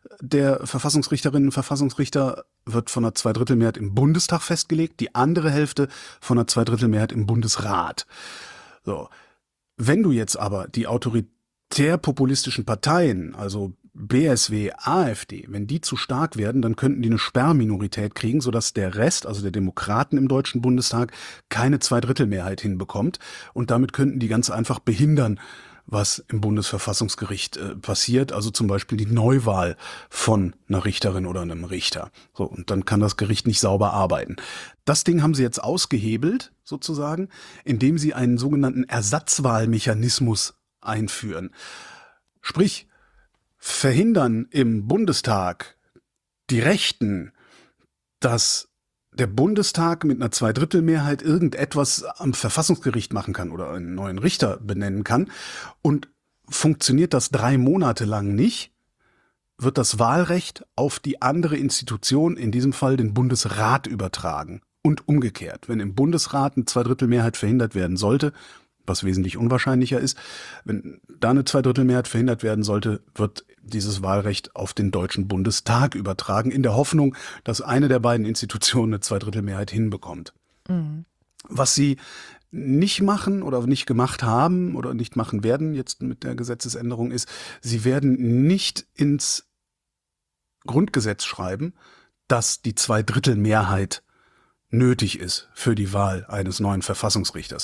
der Verfassungsrichterinnen und Verfassungsrichter wird von einer Zweidrittelmehrheit im Bundestag festgelegt, die andere Hälfte von einer Zweidrittelmehrheit im Bundesrat. So. Wenn du jetzt aber die autoritär-populistischen Parteien, also B S W, AfD, wenn die zu stark werden, dann könnten die eine Sperrminorität kriegen, sodass der Rest, also der Demokraten im Deutschen Bundestag, keine Zweidrittelmehrheit hinbekommt. Und damit könnten die ganz einfach behindern, was im Bundesverfassungsgericht äh, passiert, also zum Beispiel die Neuwahl von einer Richterin oder einem Richter. So, und dann kann das Gericht nicht sauber arbeiten. Das Ding haben sie jetzt ausgehebelt, sozusagen, indem sie einen sogenannten Ersatzwahlmechanismus einführen. Sprich, verhindern im Bundestag die Rechten, dass der Bundestag mit einer Zweidrittelmehrheit irgendetwas am Verfassungsgericht machen kann oder einen neuen Richter benennen kann. Und funktioniert das drei Monate lang nicht, wird das Wahlrecht auf die andere Institution, in diesem Fall den Bundesrat, übertragen. Und umgekehrt, wenn im Bundesrat eine Zweidrittelmehrheit verhindert werden sollte, was wesentlich unwahrscheinlicher ist, wenn da eine Zweidrittelmehrheit verhindert werden sollte, wird dieses Wahlrecht auf den Deutschen Bundestag übertragen, in der Hoffnung, dass eine der beiden Institutionen eine Zweidrittelmehrheit hinbekommt. Mhm. Was sie nicht machen oder nicht gemacht haben oder nicht machen werden jetzt mit der Gesetzesänderung ist, sie werden nicht ins Grundgesetz schreiben, dass die Zweidrittelmehrheit nötig ist für die Wahl eines neuen Verfassungsrichters.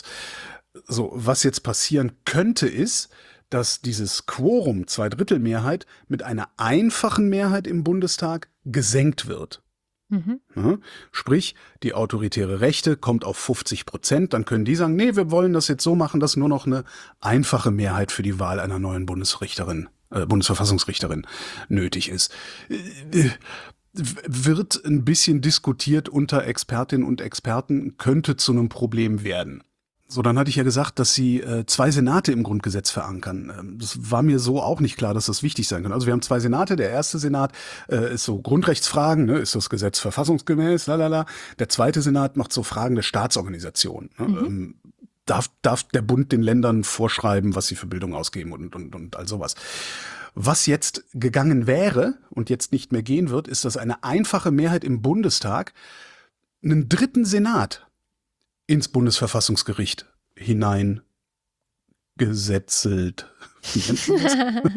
So, was jetzt passieren könnte, ist, dass dieses Quorum Zweidrittelmehrheit mit einer einfachen Mehrheit im Bundestag gesenkt wird. Mhm. Ja, sprich, die autoritäre Rechte kommt auf fünfzig Prozent, dann können die sagen, nee, wir wollen das jetzt so machen, dass nur noch eine einfache Mehrheit für die Wahl einer neuen Bundesrichterin, äh, Bundesverfassungsrichterin nötig ist. Äh, wird ein bisschen diskutiert unter Expertinnen und Experten, könnte zu einem Problem werden. So, dann hatte ich ja gesagt, dass sie äh, zwei Senate im Grundgesetz verankern. Ähm, das war mir so auch nicht klar, dass das wichtig sein kann. Also wir haben zwei Senate. Der erste Senat äh, ist so Grundrechtsfragen, ne? Ist das Gesetz verfassungsgemäß, lalala. Der zweite Senat macht so Fragen der Staatsorganisation. Ne? Mhm. Ähm, darf, darf der Bund den Ländern vorschreiben, was sie für Bildung ausgeben und, und, und all sowas. Was jetzt gegangen wäre und jetzt nicht mehr gehen wird, ist, dass eine einfache Mehrheit im Bundestag einen dritten Senat ins Bundesverfassungsgericht hineingesetzelt. Wie nennt man das?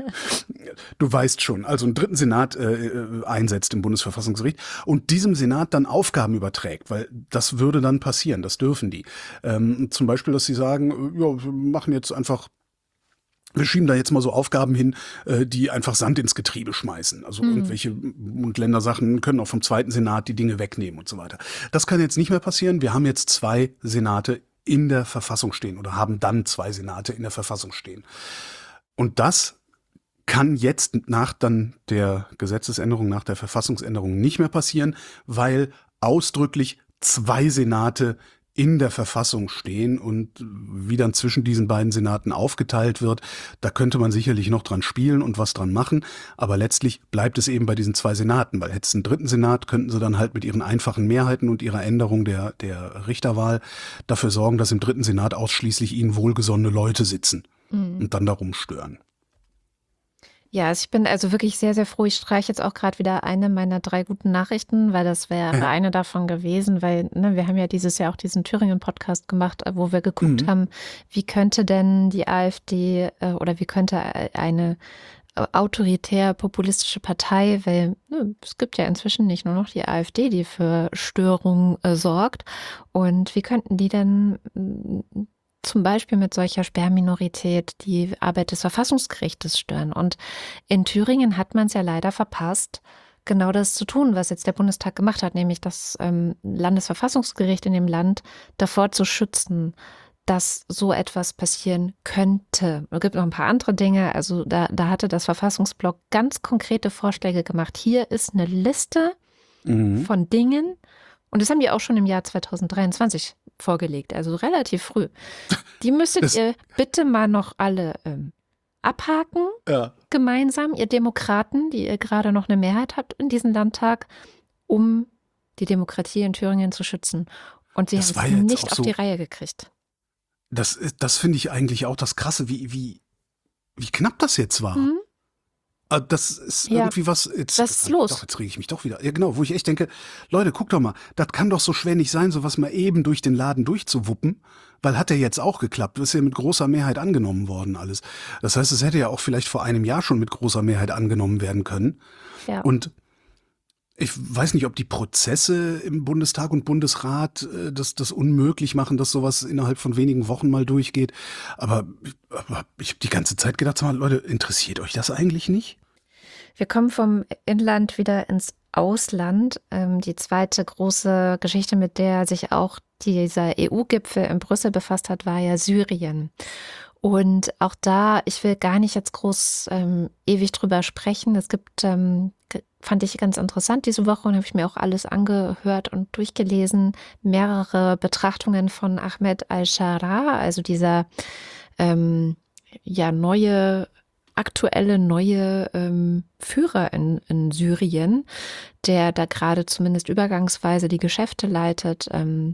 Du weißt schon, also einen dritten Senat äh, einsetzt im Bundesverfassungsgericht und diesem Senat dann Aufgaben überträgt, weil das würde dann passieren, das dürfen die. Ähm, zum Beispiel, dass sie sagen, ja, wir machen jetzt einfach Wir schieben da jetzt mal so Aufgaben hin, äh, die einfach Sand ins Getriebe schmeißen. Also Mhm. irgendwelche Bund- Ländersachen können auch vom zweiten Senat die Dinge wegnehmen und so weiter. Das kann jetzt nicht mehr passieren. Wir haben jetzt zwei Senate in der Verfassung stehen oder haben dann zwei Senate in der Verfassung stehen. Und das kann jetzt nach dann der Gesetzesänderung, nach der Verfassungsänderung nicht mehr passieren, weil ausdrücklich zwei Senate in der Verfassung stehen und wie dann zwischen diesen beiden Senaten aufgeteilt wird, da könnte man sicherlich noch dran spielen und was dran machen, aber letztlich bleibt es eben bei diesen zwei Senaten, weil hätte es einen dritten Senat, könnten sie dann halt mit ihren einfachen Mehrheiten und ihrer Änderung der, der Richterwahl dafür sorgen, dass im dritten Senat ausschließlich ihnen wohlgesonnene Leute sitzen Mhm. und dann darum stören. Ja, also ich bin also wirklich sehr, sehr froh. Ich streiche jetzt auch gerade wieder eine meiner drei guten Nachrichten, weil das wäre Ja. eine davon gewesen, weil ne, wir haben ja dieses Jahr auch diesen Thüringen-Podcast gemacht, äh, wo wir geguckt Mhm. haben, wie könnte denn die AfD äh, oder wie könnte eine äh, autoritär-populistische Partei, weil ne, es gibt ja inzwischen nicht nur noch die AfD, die für Störung äh, sorgt. Und wie könnten die denn mm, zum Beispiel mit solcher Sperrminorität die Arbeit des Verfassungsgerichtes stören? Und in Thüringen hat man es ja leider verpasst, genau das zu tun, was jetzt der Bundestag gemacht hat, nämlich das ähm, Landesverfassungsgericht in dem Land davor zu schützen, dass so etwas passieren könnte. Es gibt noch ein paar andere Dinge. Also da, da hatte das Verfassungsblock ganz konkrete Vorschläge gemacht. Hier ist eine Liste Mhm. von Dingen und das haben die auch schon im Jahr zweitausenddreiundzwanzig vorgelegt, also relativ früh. Die müsstet Das- ihr bitte mal noch alle ähm, abhaken, Ja. gemeinsam, ihr Demokraten, die ihr gerade noch eine Mehrheit habt in diesem Landtag, um die Demokratie in Thüringen zu schützen. Und sie Das haben war es jetzt nicht auch auf so- die Reihe gekriegt. Das, ist- das finde ich eigentlich auch das Krasse, wie, wie, wie knapp das jetzt war. Mhm. Ah, Das ist Ja. irgendwie was. Jetzt, Was ist los? Doch, jetzt rege ich mich doch wieder. Ja, genau, wo ich echt denke, Leute, guck doch mal, das kann doch so schwer nicht sein, sowas mal eben durch den Laden durchzuwuppen, weil hat ja jetzt auch geklappt. Das ist ja mit großer Mehrheit angenommen worden, alles. Das heißt, es hätte ja auch vielleicht vor einem Jahr schon mit großer Mehrheit angenommen werden können. Ja. Und ich weiß nicht, ob die Prozesse im Bundestag und Bundesrat äh, das, das unmöglich machen, dass sowas innerhalb von wenigen Wochen mal durchgeht. Aber, aber ich habe die ganze Zeit gedacht, sag mal, Leute, interessiert euch das eigentlich nicht? Wir kommen vom Inland wieder ins Ausland. Ähm, die zweite große Geschichte, mit der sich auch dieser E U-Gipfel in Brüssel befasst hat, war ja Syrien. Und auch da, ich will gar nicht jetzt groß ähm, ewig drüber sprechen. Es gibt, ähm, ge- fand ich ganz interessant diese Woche und habe ich mir auch alles angehört und durchgelesen, mehrere Betrachtungen von Ahmed al-Shara, also dieser ähm, ja neue aktuelle neue ähm, Führer in, in Syrien, der da gerade zumindest übergangsweise die Geschäfte leitet, ähm,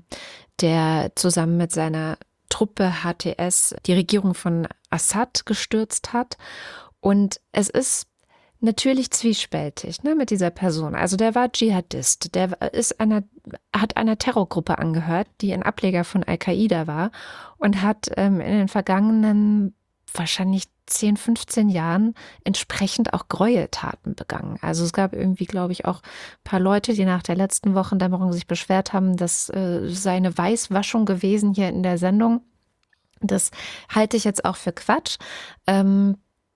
der zusammen mit seiner Truppe H T S die Regierung von Assad gestürzt hat. Und es ist natürlich zwiespältig, ne, mit dieser Person. Also der war Dschihadist, der ist einer, hat einer Terrorgruppe angehört, die ein Ableger von Al-Qaida war und hat ähm, in den vergangenen wahrscheinlich zehn, fünfzehn Jahren entsprechend auch Gräueltaten begangen. Also es gab irgendwie, glaube ich, auch ein paar Leute, die nach der letzten Wochendämmerung sich beschwert haben, das äh, sei eine Weißwaschung gewesen hier in der Sendung. Das halte ich jetzt auch für Quatsch. Ähm,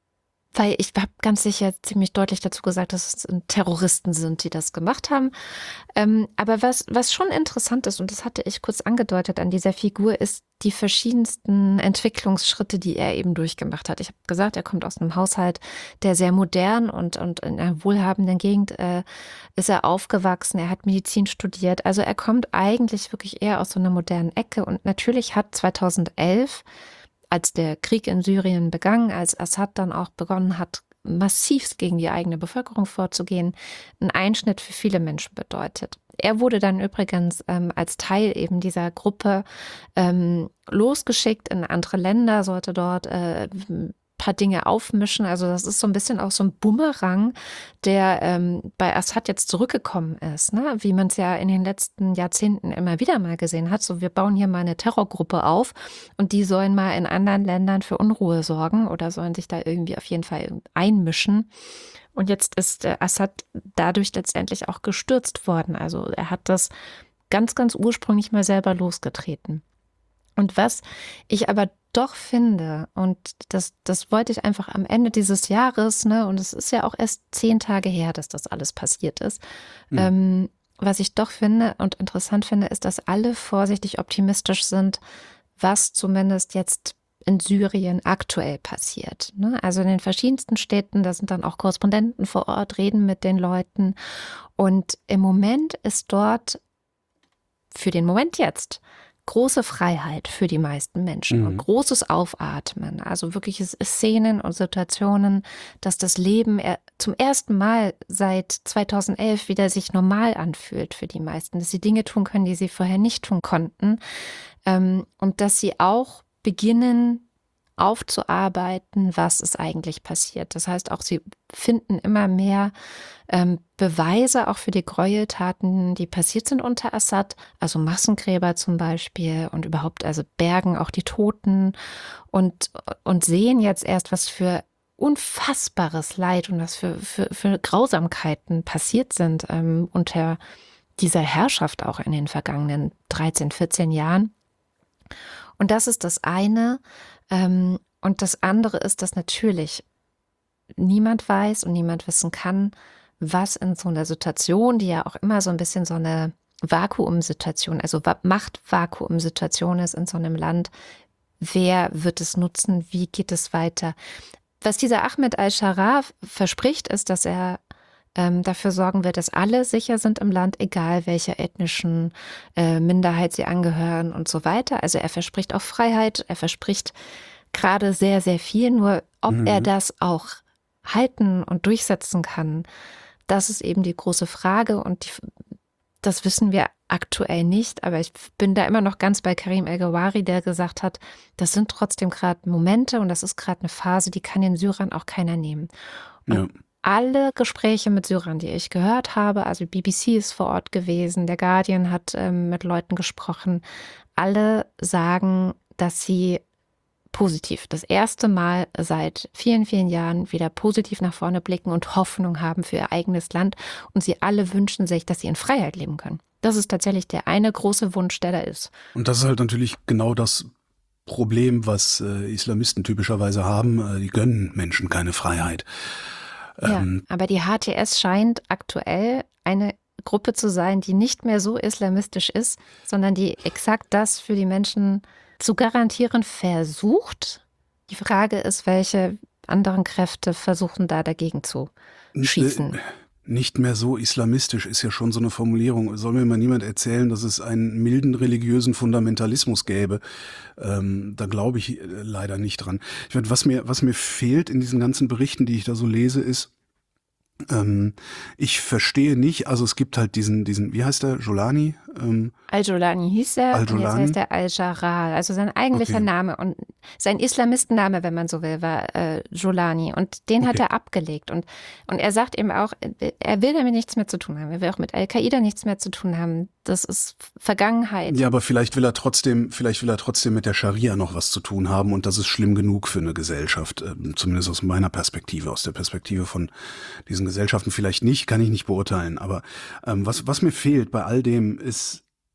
Weil ich habe ganz sicher ziemlich deutlich dazu gesagt, dass es Terroristen sind, die das gemacht haben. Ähm, aber was, was schon interessant ist, und das hatte ich kurz angedeutet an dieser Figur, ist die verschiedensten Entwicklungsschritte, die er eben durchgemacht hat. Ich habe gesagt, er kommt aus einem Haushalt, der sehr modern und, und in einer wohlhabenden Gegend äh, ist er aufgewachsen. Er hat Medizin studiert. Also er kommt eigentlich wirklich eher aus so einer modernen Ecke. Und natürlich hat zweitausendelf, als der Krieg in Syrien begann, als Assad dann auch begonnen hat, massivst gegen die eigene Bevölkerung vorzugehen, einen Einschnitt für viele Menschen bedeutet. Er wurde dann übrigens ähm, als Teil eben dieser Gruppe ähm, losgeschickt in andere Länder, sollte dort äh, paar Dinge aufmischen. Also das ist so ein bisschen auch so ein Bumerang, der ähm, bei Assad jetzt zurückgekommen ist, ne? Wie man es ja in den letzten Jahrzehnten immer wieder mal gesehen hat. So, wir bauen hier mal eine Terrorgruppe auf und die sollen mal in anderen Ländern für Unruhe sorgen oder sollen sich da irgendwie auf jeden Fall einmischen. Und jetzt ist äh, Assad dadurch letztendlich auch gestürzt worden. Also er hat das ganz, ganz ursprünglich mal selber losgetreten. Und was ich aber doch finde, und das, das wollte ich einfach am Ende dieses Jahres, ne, und es ist ja auch erst zehn Tage her, dass das alles passiert ist, mhm. ähm, was ich doch finde und interessant finde, ist, dass alle vorsichtig optimistisch sind, was zumindest jetzt in Syrien aktuell passiert. Ne? Also in den verschiedensten Städten, da sind dann auch Korrespondenten vor Ort, reden mit den Leuten. Und im Moment ist dort für den Moment jetzt große Freiheit für die meisten Menschen mhm. und großes Aufatmen. Also wirkliche Szenen und Situationen, dass das Leben zum ersten Mal seit zweitausendelf wieder sich normal anfühlt für die meisten, dass sie Dinge tun können, die sie vorher nicht tun konnten, und dass sie auch beginnen aufzuarbeiten, was ist eigentlich passiert. Das heißt auch, sie finden immer mehr ähm, Beweise auch für die Gräueltaten, die passiert sind unter Assad, also Massengräber zum Beispiel und überhaupt, also bergen auch die Toten und, und sehen jetzt erst, was für unfassbares Leid und was für, für, für Grausamkeiten passiert sind ähm, unter dieser Herrschaft auch in den vergangenen dreizehn, vierzehn Jahren. Und das ist das eine. Und das andere ist, dass natürlich niemand weiß und niemand wissen kann, was in so einer Situation, die ja auch immer so ein bisschen so eine Vakuumsituation, also Machtvakuumsituation ist in so einem Land, wer wird es nutzen, wie geht es weiter? Was dieser Ahmed al-Sharaa verspricht, ist, dass er ähm, dafür sorgen wird, dass alle sicher sind im Land, egal welcher ethnischen äh, Minderheit sie angehören und so weiter. Also er verspricht auch Freiheit, er verspricht gerade sehr, sehr viel, nur ob mhm. er das auch halten und durchsetzen kann, das ist eben die große Frage und die, das wissen wir aktuell nicht, aber ich bin da immer noch ganz bei Karim El-Gawari, der gesagt hat, das sind trotzdem gerade Momente und das ist gerade eine Phase, die kann den Syrern auch keiner nehmen. Und ja. alle Gespräche mit Syrern, die ich gehört habe, also B B C ist vor Ort gewesen, der Guardian hat ähm, mit Leuten gesprochen, alle sagen, dass sie positiv, das erste Mal seit vielen, vielen Jahren wieder positiv nach vorne blicken und Hoffnung haben für ihr eigenes Land und sie alle wünschen sich, dass sie in Freiheit leben können. Das ist tatsächlich der eine große Wunsch, der da ist. Und das ist halt natürlich genau das Problem, was äh, Islamisten typischerweise haben. Äh, die gönnen Menschen keine Freiheit. Ähm, ja, aber die H T S scheint aktuell eine Gruppe zu sein, die nicht mehr so islamistisch ist, sondern die exakt das für die Menschen zu garantieren versucht. Die Frage ist, welche anderen Kräfte versuchen da dagegen zu schießen. Nicht mehr so islamistisch ist ja schon so eine Formulierung. Soll mir mal niemand erzählen, dass es einen milden religiösen Fundamentalismus gäbe. Ähm, da glaube ich leider nicht dran. Ich meine, was mir, was mir fehlt in diesen ganzen Berichten, die ich da so lese, ist, Ähm, ich verstehe nicht, also es gibt halt diesen, diesen, wie heißt der, Jolani? Ähm, Al-Jolani hieß er Al-Jolani. Und jetzt heißt er Al-Sharaa, also sein eigentlicher okay. Name und sein Islamistenname, wenn man so will, war äh, Jolani und den okay. hat er abgelegt und, und er sagt eben auch, er will damit nichts mehr zu tun haben, er will auch mit Al-Qaida nichts mehr zu tun haben, das ist Vergangenheit. Ja, aber vielleicht will er trotzdem, vielleicht will er trotzdem mit der Scharia noch was zu tun haben und das ist schlimm genug für eine Gesellschaft, äh, zumindest aus meiner Perspektive, aus der Perspektive von diesen Gesellschaften vielleicht nicht, kann ich nicht beurteilen, aber ähm, was, was mir fehlt bei all dem ist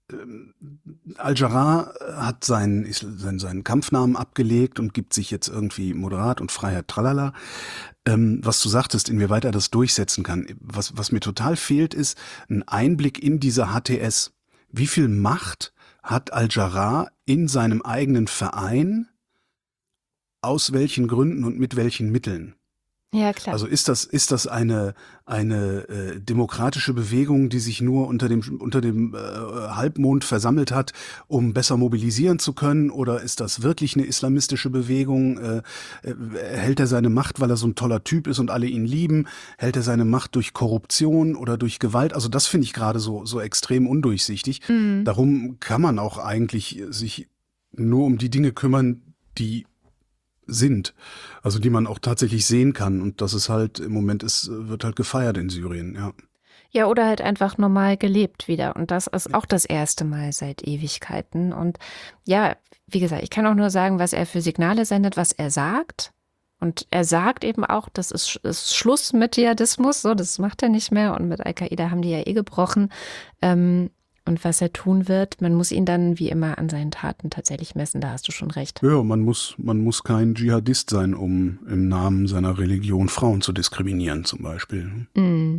Al-Jarrah hat seinen, seinen, seinen Kampfnamen abgelegt und gibt sich jetzt irgendwie Moderat und Freiheit, tralala. Ähm, was du sagtest, inwieweit er das durchsetzen kann. Was, was mir total fehlt, ist ein Einblick in diese H T S. Wie viel Macht hat Al-Jarrah in seinem eigenen Verein, aus welchen Gründen und mit welchen Mitteln? Ja, klar. Also ist das, ist das eine, eine äh, demokratische Bewegung, die sich nur unter dem, unter dem äh, Halbmond versammelt hat, um besser mobilisieren zu können? Oder ist das wirklich eine islamistische Bewegung? Äh, äh, hält er seine Macht, weil er so ein toller Typ ist und alle ihn lieben? Hält er seine Macht durch Korruption oder durch Gewalt? Also das finde ich gerade so, so extrem undurchsichtig. Mhm. Darum kann man auch eigentlich sich nur um die Dinge kümmern, die sind, also die man auch tatsächlich sehen kann, und das ist halt im Moment ist, wird halt gefeiert in Syrien, ja. Ja, oder halt einfach normal gelebt wieder. Und das ist auch das erste Mal seit Ewigkeiten. Und ja, wie gesagt, ich kann auch nur sagen, was er für Signale sendet, was er sagt. Und er sagt eben auch, das ist, ist Schluss mit Dschihadismus, so, das macht er nicht mehr. Und mit Al-Qaida haben die ja eh gebrochen. Ähm, Und was er tun wird, man muss ihn dann wie immer an seinen Taten tatsächlich messen, da hast du schon recht. Ja, man muss, man muss kein Dschihadist sein, um im Namen seiner Religion Frauen zu diskriminieren, zum Beispiel. Mm.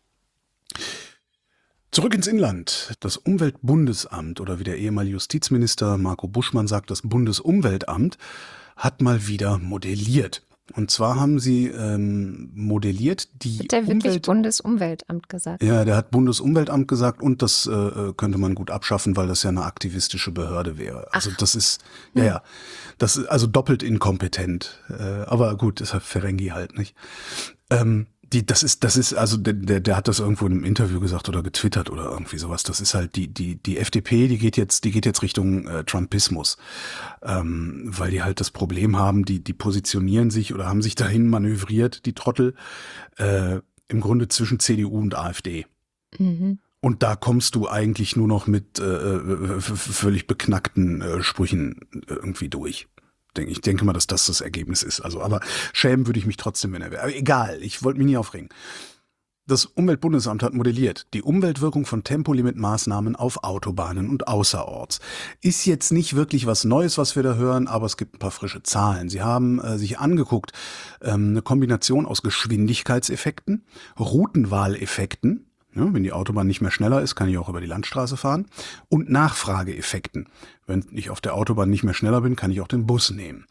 Zurück ins Inland. Das Umweltbundesamt, oder wie der ehemalige Justizminister Marco Buschmann sagt, das Bundesumweltamt, hat mal wieder modelliert. Und zwar haben sie ähm, modelliert die Hat der wirklich Umwelt Bundesumweltamt gesagt? Ja, der hat Bundesumweltamt gesagt, und das äh, könnte man gut abschaffen, weil das ja eine aktivistische Behörde wäre. Also Ach. das ist, ja, ja, das ist also doppelt inkompetent. Äh, aber gut, das hat Ferengi halt nicht. Ähm, die, das ist, das ist, also der, der, der hat das irgendwo in einem Interview gesagt oder getwittert oder irgendwie sowas. Das ist halt die, die, die F D P, die geht jetzt, die geht jetzt Richtung äh, Trumpismus, ähm, weil die halt das Problem haben, die, die positionieren sich oder haben sich dahin manövriert, die Trottel, äh, im Grunde zwischen C D U und AfD. Mhm. Und da kommst du eigentlich nur noch mit äh, völlig beknackten äh, Sprüchen irgendwie durch. Ich denke mal, dass das das Ergebnis ist. Also, aber schämen würde ich mich trotzdem, wenn er wäre. Aber egal, ich wollte mich nie aufregen. Das Umweltbundesamt hat modelliert die Umweltwirkung von Tempolimitmaßnahmen auf Autobahnen und außerorts. Ist jetzt nicht wirklich was Neues, was wir da hören, aber es gibt ein paar frische Zahlen. Sie haben äh, sich angeguckt, ähm, eine Kombination aus Geschwindigkeitseffekten, Routenwahleffekten, ja, wenn die Autobahn nicht mehr schneller ist, kann ich auch über die Landstraße fahren, und Nachfrageeffekten. Wenn ich auf der Autobahn nicht mehr schneller bin, kann ich auch den Bus nehmen.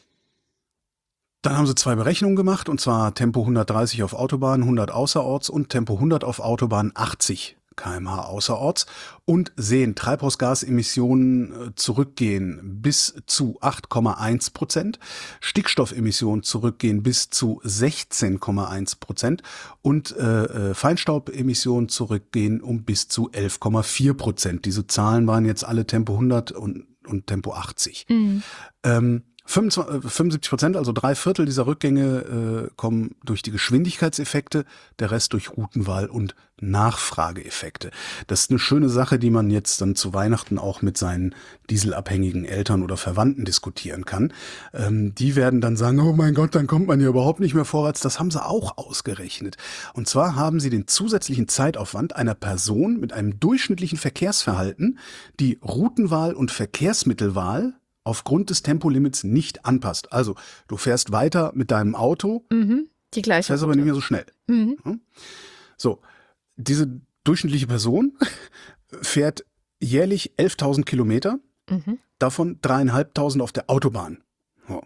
Dann haben sie zwei Berechnungen gemacht, und zwar Tempo hundertdreißig auf Autobahn, hundert außerorts, und Tempo hundert auf Autobahn, achtzig Kilometer pro Stunde außerorts, und sehen Treibhausgasemissionen zurückgehen bis zu acht Komma eins Prozent, Stickstoffemissionen zurückgehen bis zu sechzehn Komma eins Prozent und äh, Feinstaubemissionen zurückgehen um bis zu elf Komma vier Prozent. Diese Zahlen waren jetzt alle Tempo hundert und, und Tempo achtzig. Mhm. Ähm, fünfundsiebzig Prozent, also drei Viertel dieser Rückgänge äh, kommen durch die Geschwindigkeitseffekte, der Rest durch Routenwahl und Nachfrageeffekte. Das ist eine schöne Sache, die man jetzt dann zu Weihnachten auch mit seinen dieselabhängigen Eltern oder Verwandten diskutieren kann. Ähm, die werden dann sagen, oh mein Gott, dann kommt man ja überhaupt nicht mehr vorwärts. Das haben sie auch ausgerechnet. Und zwar haben sie den zusätzlichen Zeitaufwand einer Person mit einem durchschnittlichen Verkehrsverhalten, die Routenwahl und Verkehrsmittelwahl aufgrund des Tempolimits nicht anpasst. Also du fährst weiter mit deinem Auto, Mhm. Die gleiche fährst aber Route. nicht mehr so schnell. Mhm. So, diese durchschnittliche Person fährt jährlich elftausend Kilometer, Mhm. davon dreieinhalbtausend auf der Autobahn. So.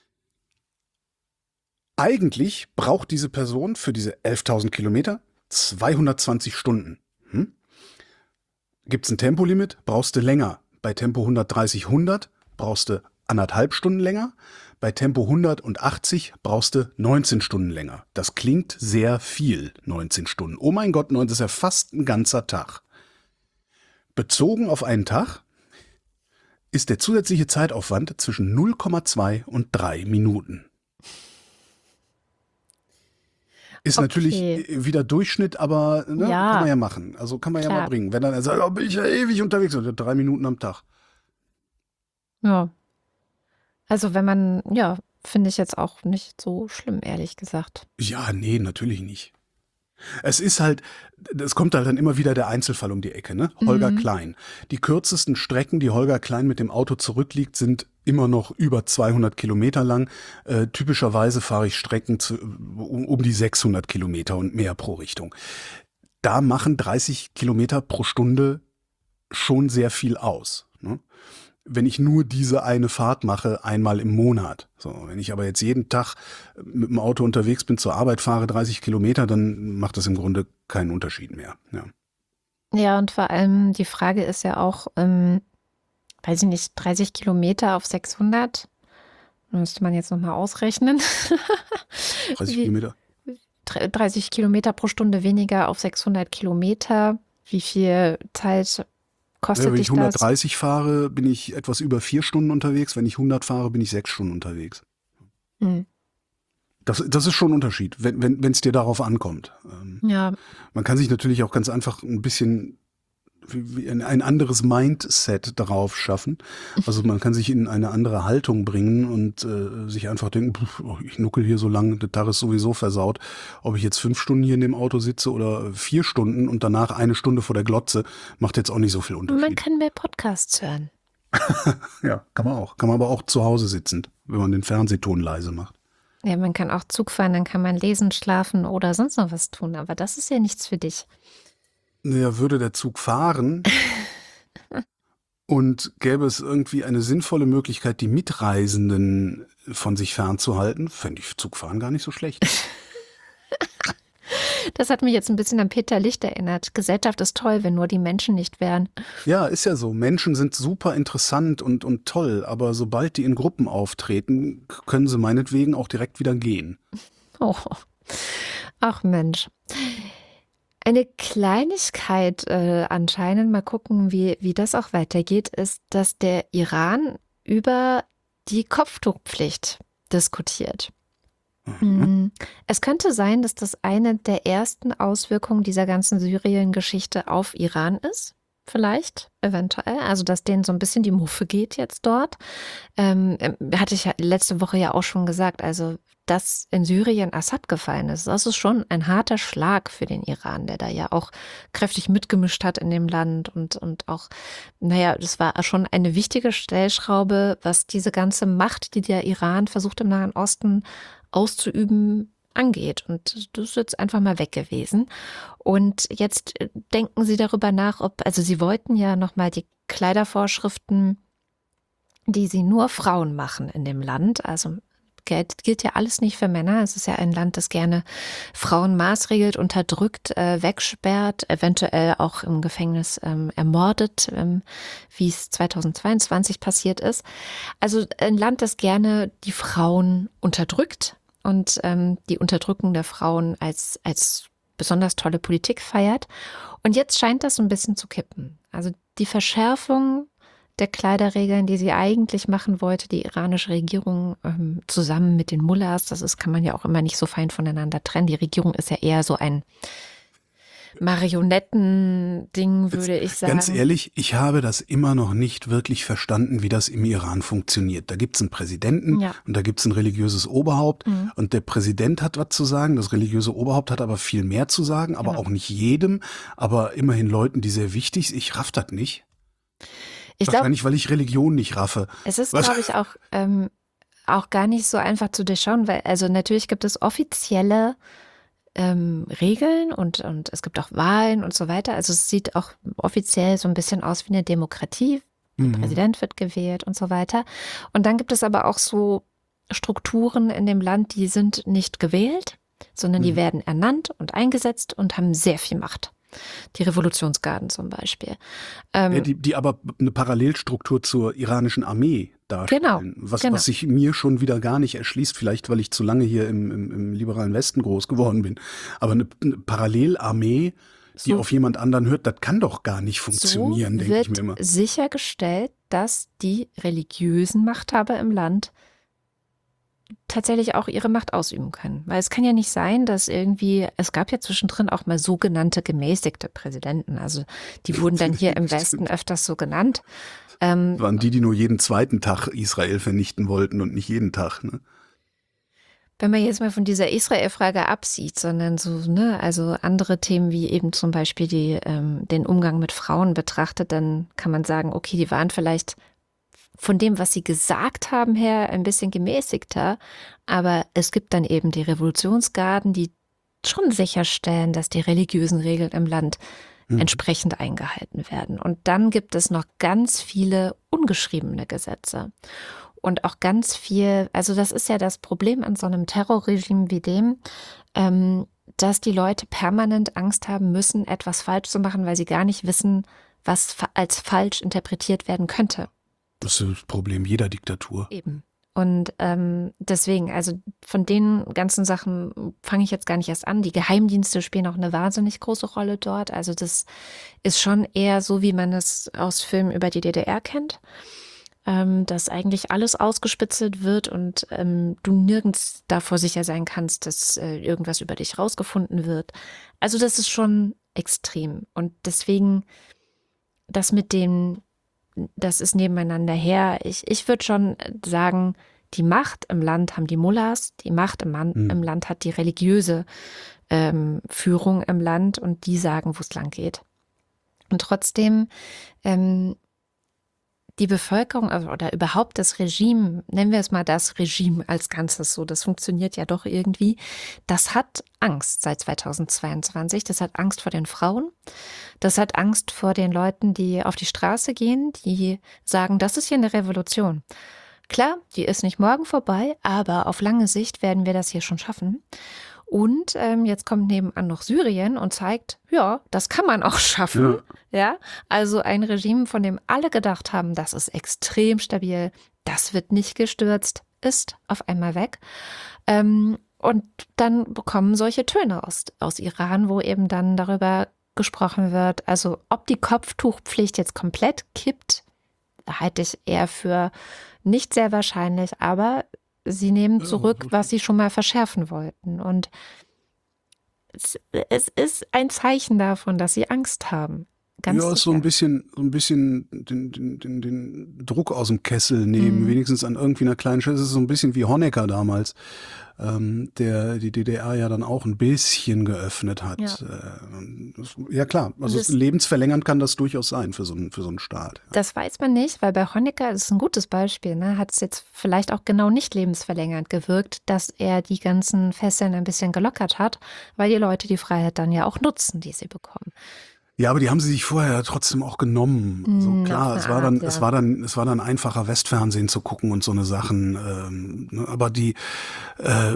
Eigentlich braucht diese Person für diese elftausend Kilometer zweihundertzwanzig Stunden. Hm? Gibt es ein Tempolimit, brauchst du länger. Bei Tempo hundertdreißig, hundert brauchst du anderthalb Stunden länger. Bei Tempo hundertachtzig brauchst du neunzehn Stunden länger. Das klingt sehr viel, neunzehn Stunden. Oh mein Gott, neun, das ist ja fast ein ganzer Tag. Bezogen auf einen Tag ist der zusätzliche Zeitaufwand zwischen null Komma zwei und drei Minuten. Ist Okay. natürlich wieder Durchschnitt, aber ne, Ja. kann man ja machen. Also kann man ja Klar. mal bringen. Wenn dann er sagt, oh, bin ich ja ewig unterwegs, oder drei Minuten am Tag. Ja. Also wenn man, ja, finde ich jetzt auch nicht so schlimm, ehrlich gesagt. Ja, nee, natürlich nicht. Es ist halt, es kommt halt dann immer wieder der Einzelfall um die Ecke, ne? Holger Mhm. Klein. Die kürzesten Strecken, die Holger Klein mit dem Auto zurückliegt, sind immer noch über zweihundert Kilometer lang. Äh, typischerweise fahre ich Strecken zu, um, um die sechshundert Kilometer und mehr pro Richtung. Da machen dreißig Kilometer pro Stunde schon sehr viel aus, ne? Wenn ich nur diese eine Fahrt mache, einmal im Monat. So, wenn ich aber jetzt jeden Tag mit dem Auto unterwegs bin, zur Arbeit fahre, dreißig Kilometer, dann macht das im Grunde keinen Unterschied mehr. Ja, Ja, und vor allem die Frage ist ja auch, ähm, weiß ich nicht, dreißig Kilometer auf sechshundert, müsste man jetzt nochmal ausrechnen. dreißig Wie- Kilometer. dreißig Kilometer pro Stunde weniger auf sechshundert Kilometer. Wie viel Zeit kostet Ja, wenn dich ich das? hundertdreißig fahre, bin ich etwas über vier Stunden unterwegs. Wenn ich hundert fahre, bin ich sechs Stunden unterwegs. Hm. Das, das ist schon ein Unterschied, wenn wenn wenn, es dir darauf ankommt. Ähm, Ja, man kann sich natürlich auch ganz einfach ein bisschen wie, wie ein, ein anderes Mindset darauf schaffen. Also man kann sich in eine andere Haltung bringen und äh, sich einfach denken, pf, oh, ich nuckel hier so lange, der Tag ist sowieso versaut. Ob ich jetzt fünf Stunden hier in dem Auto sitze oder vier Stunden und danach eine Stunde vor der Glotze, macht jetzt auch nicht so viel man Unterschied. kann mehr Podcasts hören. Ja, kann man auch. Kann man aber auch zu Hause sitzend, wenn man den Fernsehton leise macht. Ja, man kann auch Zug fahren, dann kann man lesen, schlafen oder sonst noch was tun. Aber das ist ja nichts für dich. Naja, würde der Zug fahren und gäbe es irgendwie eine sinnvolle Möglichkeit, die Mitreisenden von sich fernzuhalten, fände ich Zugfahren gar nicht so schlecht. Das hat mich jetzt ein bisschen an Peter Licht erinnert. Gesellschaft ist toll, wenn nur die Menschen nicht wären. Ja, ist ja so. Menschen sind super interessant und, und toll, aber sobald die in Gruppen auftreten, k- können sie meinetwegen auch direkt wieder gehen. Oh, ach Mensch. Eine Kleinigkeit äh, anscheinend, mal gucken, wie, wie das auch weitergeht, ist, dass der Iran über die Kopftuchpflicht diskutiert. Mm, Es könnte sein, dass das eine der ersten Auswirkungen dieser ganzen Syrien-Geschichte auf Iran ist. Vielleicht, eventuell. Also, dass denen so ein bisschen die Muffe geht jetzt dort. Ähm, ähm, hatte ich ja letzte Woche ja auch schon gesagt. Also, dass in Syrien Assad gefallen ist, das ist schon ein harter Schlag für den Iran, der da ja auch kräftig mitgemischt hat in dem Land und, und auch, naja, das war schon eine wichtige Stellschraube, was diese ganze Macht, die der Iran versucht im Nahen Osten auszuüben, angeht. Und das ist jetzt einfach mal weg gewesen. Und jetzt äh, denken Sie darüber nach, ob, also Sie wollten ja nochmal die Kleidervorschriften, die Sie nur Frauen machen in dem Land, also gilt, gilt ja alles nicht für Männer. Es ist ja ein Land, das gerne Frauen maßregelt, unterdrückt, äh, wegsperrt, eventuell auch im Gefängnis ähm, ermordet, ähm, wie es zweitausendzweiundzwanzig passiert ist. Also ein Land, das gerne die Frauen unterdrückt und ähm, die Unterdrückung der Frauen als, als besonders tolle Politik feiert. Und jetzt scheint das so ein bisschen zu kippen. Also die Verschärfung der Kleiderregeln, die sie eigentlich machen wollte, die iranische Regierung ähm, zusammen mit den Mullahs, das ist, kann man ja auch immer nicht so fein voneinander trennen. Die Regierung ist ja eher so ein Marionettending, würde ich sagen. Ganz ehrlich, ich habe das immer noch nicht wirklich verstanden, wie das im Iran funktioniert. Da gibt es einen Präsidenten Ja. und da gibt es ein religiöses Oberhaupt Mhm. und der Präsident hat was zu sagen, das religiöse Oberhaupt hat aber viel mehr zu sagen, aber Genau. auch nicht jedem, aber immerhin Leuten, die sehr wichtig sind. Ich raff das nicht. Ich glaube, Wahrscheinlich, weil ich Religion nicht raffe. es ist, Was? glaube ich, auch, ähm, auch gar nicht so einfach zu durchschauen, weil also natürlich gibt es offizielle ähm, Regeln und, und es gibt auch Wahlen und so weiter. Also es sieht auch offiziell so ein bisschen aus wie eine Demokratie. Der Mhm. Präsident wird gewählt und so weiter. Und dann gibt es aber auch so Strukturen in dem Land, die sind nicht gewählt, sondern die Mhm. werden ernannt und eingesetzt und haben sehr viel Macht. Die Revolutionsgarden zum Beispiel. Ähm, Ja, die, die aber eine Parallelstruktur zur iranischen Armee darstellen. Genau, was, genau. was sich mir schon wieder gar nicht erschließt, vielleicht weil ich zu lange hier im, im, im liberalen Westen groß geworden bin. Aber eine, eine Parallelarmee, die So- auf jemand anderen hört, das kann doch gar nicht funktionieren, so denke wird ich mir immer. sichergestellt, dass die religiösen Machthaber im Land tatsächlich auch ihre Macht ausüben können. Weil es kann ja nicht sein, dass irgendwie, es gab ja zwischendrin auch mal sogenannte gemäßigte Präsidenten. Also die wurden dann hier im Westen öfters so genannt. Ähm, Waren die, die nur jeden zweiten Tag Israel vernichten wollten und nicht jeden Tag. Ne? Wenn man jetzt mal von dieser Israel-Frage absieht, sondern so, ne, also andere Themen wie eben zum Beispiel die, ähm, den Umgang mit Frauen betrachtet, dann kann man sagen, okay, die waren vielleicht von dem, was sie gesagt haben, her ein bisschen gemäßigter, aber es gibt dann eben die Revolutionsgarden, die schon sicherstellen, dass die religiösen Regeln im Land mhm. entsprechend eingehalten werden. Und dann gibt es noch ganz viele ungeschriebene Gesetze. Und auch ganz viel, also das ist ja das Problem an so einem Terrorregime wie dem, ähm, dass die Leute permanent Angst haben müssen, etwas falsch zu machen, weil sie gar nicht wissen, was fa- als falsch interpretiert werden könnte. Das ist das Problem jeder Diktatur. Eben. Und ähm, deswegen, also von den ganzen Sachen fange ich jetzt gar nicht erst an. Die Geheimdienste spielen auch eine wahnsinnig große Rolle dort. Also das ist schon eher so, wie man es aus Filmen über die D D R kennt. Ähm, dass eigentlich alles ausgespitzelt wird und ähm, du nirgends davor sicher sein kannst, dass äh, irgendwas über dich rausgefunden wird. Also das ist schon extrem. Und deswegen, das mit dem, das ist nebeneinander her. Ich, ich würde schon sagen, die Macht im Land haben die Mullahs, die Macht im, Mann, mhm. im Land hat die religiöse ähm, Führung im Land und die sagen, wo es lang geht. Und trotzdem ähm, die Bevölkerung also, oder überhaupt das Regime, nennen wir es mal das Regime als Ganzes so, das funktioniert ja doch irgendwie, das hat Angst seit zweitausendzweiundzwanzig, das hat Angst vor den Frauen, das hat Angst vor den Leuten, die auf die Straße gehen, die sagen, das ist hier eine Revolution. Klar, die ist nicht morgen vorbei, aber auf lange Sicht werden wir das hier schon schaffen. Und ähm, jetzt kommt nebenan noch Syrien und zeigt, ja, das kann man auch schaffen. Ja. ja, also ein Regime, von dem alle gedacht haben, das ist extrem stabil, das wird nicht gestürzt, ist auf einmal weg. Ähm, und dann bekommen solche Töne aus, aus Iran, wo eben dann darüber gesprochen wird, also ob die Kopftuchpflicht jetzt komplett kippt, halte ich eher für nicht sehr wahrscheinlich, aber sie nehmen zurück, was sie schon mal verschärfen wollten. Und es, es ist ein Zeichen davon, dass sie Angst haben. Ganz ja, sicher. so ein bisschen, so ein bisschen den, den, den, den Druck aus dem Kessel nehmen, mhm. wenigstens an irgendwie einer kleinen Stelle. Es ist so ein bisschen wie Honecker damals, ähm, der die D D R ja dann auch ein bisschen geöffnet hat. Ja, äh, das, ja klar, also das, lebensverlängernd kann das durchaus sein für so, einen, für so einen Staat. Ja. Das weiß man nicht, weil bei Honecker, das ist ein gutes Beispiel, ne, hat es jetzt vielleicht auch genau nicht lebensverlängernd gewirkt, dass er die ganzen Fesseln ein bisschen gelockert hat, weil die Leute die Freiheit dann ja auch nutzen, die sie bekommen. Ja, aber die haben sie sich vorher trotzdem auch genommen. Mm, so klar, es war Art, dann, ja. es war dann, es war dann einfacher, Westfernsehen zu gucken und so eine Sachen. Ähm, ne, aber die, äh,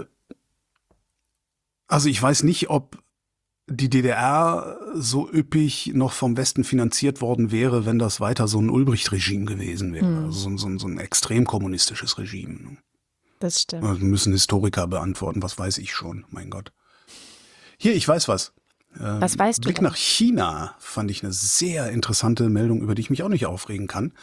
also ich weiß nicht, ob die D D R so üppig noch vom Westen finanziert worden wäre, wenn das weiter so ein Ulbricht-Regime gewesen wäre. Mm. Also so, so, so ein extrem kommunistisches Regime. Ne? Das stimmt. Also müssen Historiker beantworten, was weiß ich schon, mein Gott. Hier, ich weiß was. Was weißt du Blick denn? nach China fand ich eine sehr interessante Meldung, über die ich mich auch nicht aufregen kann.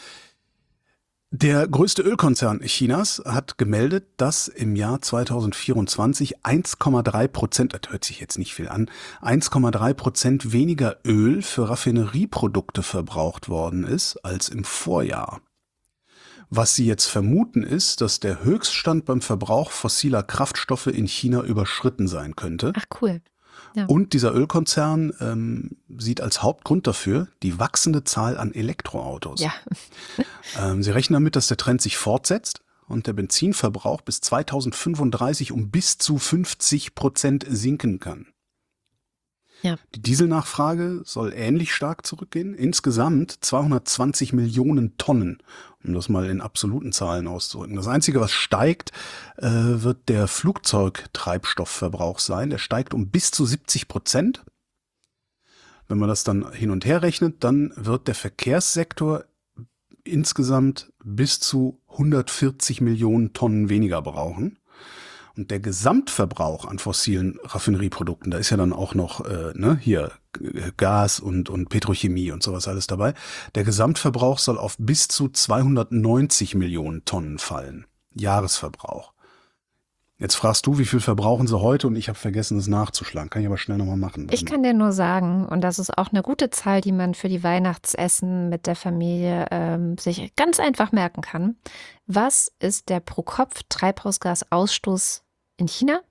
Der größte Ölkonzern Chinas hat gemeldet, dass im Jahr zweitausendvierundzwanzig eins Komma drei Prozent, das hört sich jetzt nicht viel an, eins Komma drei Prozent weniger Öl für Raffinerieprodukte verbraucht worden ist als im Vorjahr. Was sie jetzt vermuten ist, dass der Höchststand beim Verbrauch fossiler Kraftstoffe in China überschritten sein könnte. Ach cool. Ja. Und dieser Ölkonzern ähm, sieht als Hauptgrund dafür die wachsende Zahl an Elektroautos. Ja. ähm, sie rechnen damit, dass der Trend sich fortsetzt und der Benzinverbrauch bis zweitausendfünfunddreißig um bis zu fünfzig Prozent sinken kann. Ja. Die Dieselnachfrage soll ähnlich stark zurückgehen. Insgesamt zweihundertzwanzig Millionen Tonnen, um das mal in absoluten Zahlen auszudrücken. Das Einzige, was steigt, äh, wird der Flugzeugtreibstoffverbrauch sein. Der steigt um bis zu siebzig Prozent. Wenn man das dann hin und her rechnet, dann wird der Verkehrssektor insgesamt bis zu hundertvierzig Millionen Tonnen weniger brauchen. Und der Gesamtverbrauch an fossilen Raffinerieprodukten, da ist ja dann auch noch äh, ne, hier Gas und, und Petrochemie und sowas alles dabei. Der Gesamtverbrauch soll auf bis zu zweihundertneunzig Millionen Tonnen fallen. Jahresverbrauch. Jetzt fragst du, wie viel verbrauchen sie heute? Und ich habe vergessen, es nachzuschlagen. Kann ich aber schnell nochmal machen. Ich kann dir nur sagen, und das ist auch eine gute Zahl, die man für die Weihnachtsessen mit der Familie ähm, sich ganz einfach merken kann. Was ist der Pro-Kopf-Treibhausgasausstoß in China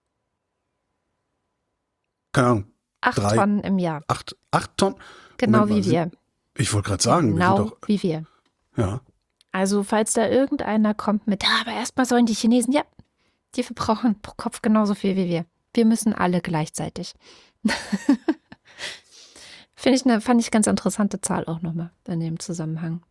Keine Ahnung. acht Drei. Tonnen im Jahr. Acht, acht Tonnen? Genau Moment mal, wie wir. Ich wollte gerade sagen, wir Genau sind doch, wie wir. ja. Also falls da irgendeiner kommt mit, ah, aber erstmal sollen die Chinesen, ja, die verbrauchen pro Kopf genauso viel wie wir. Wir müssen alle gleichzeitig. Finde ich eine, fand ich ganz interessante Zahl auch nochmal in dem Zusammenhang.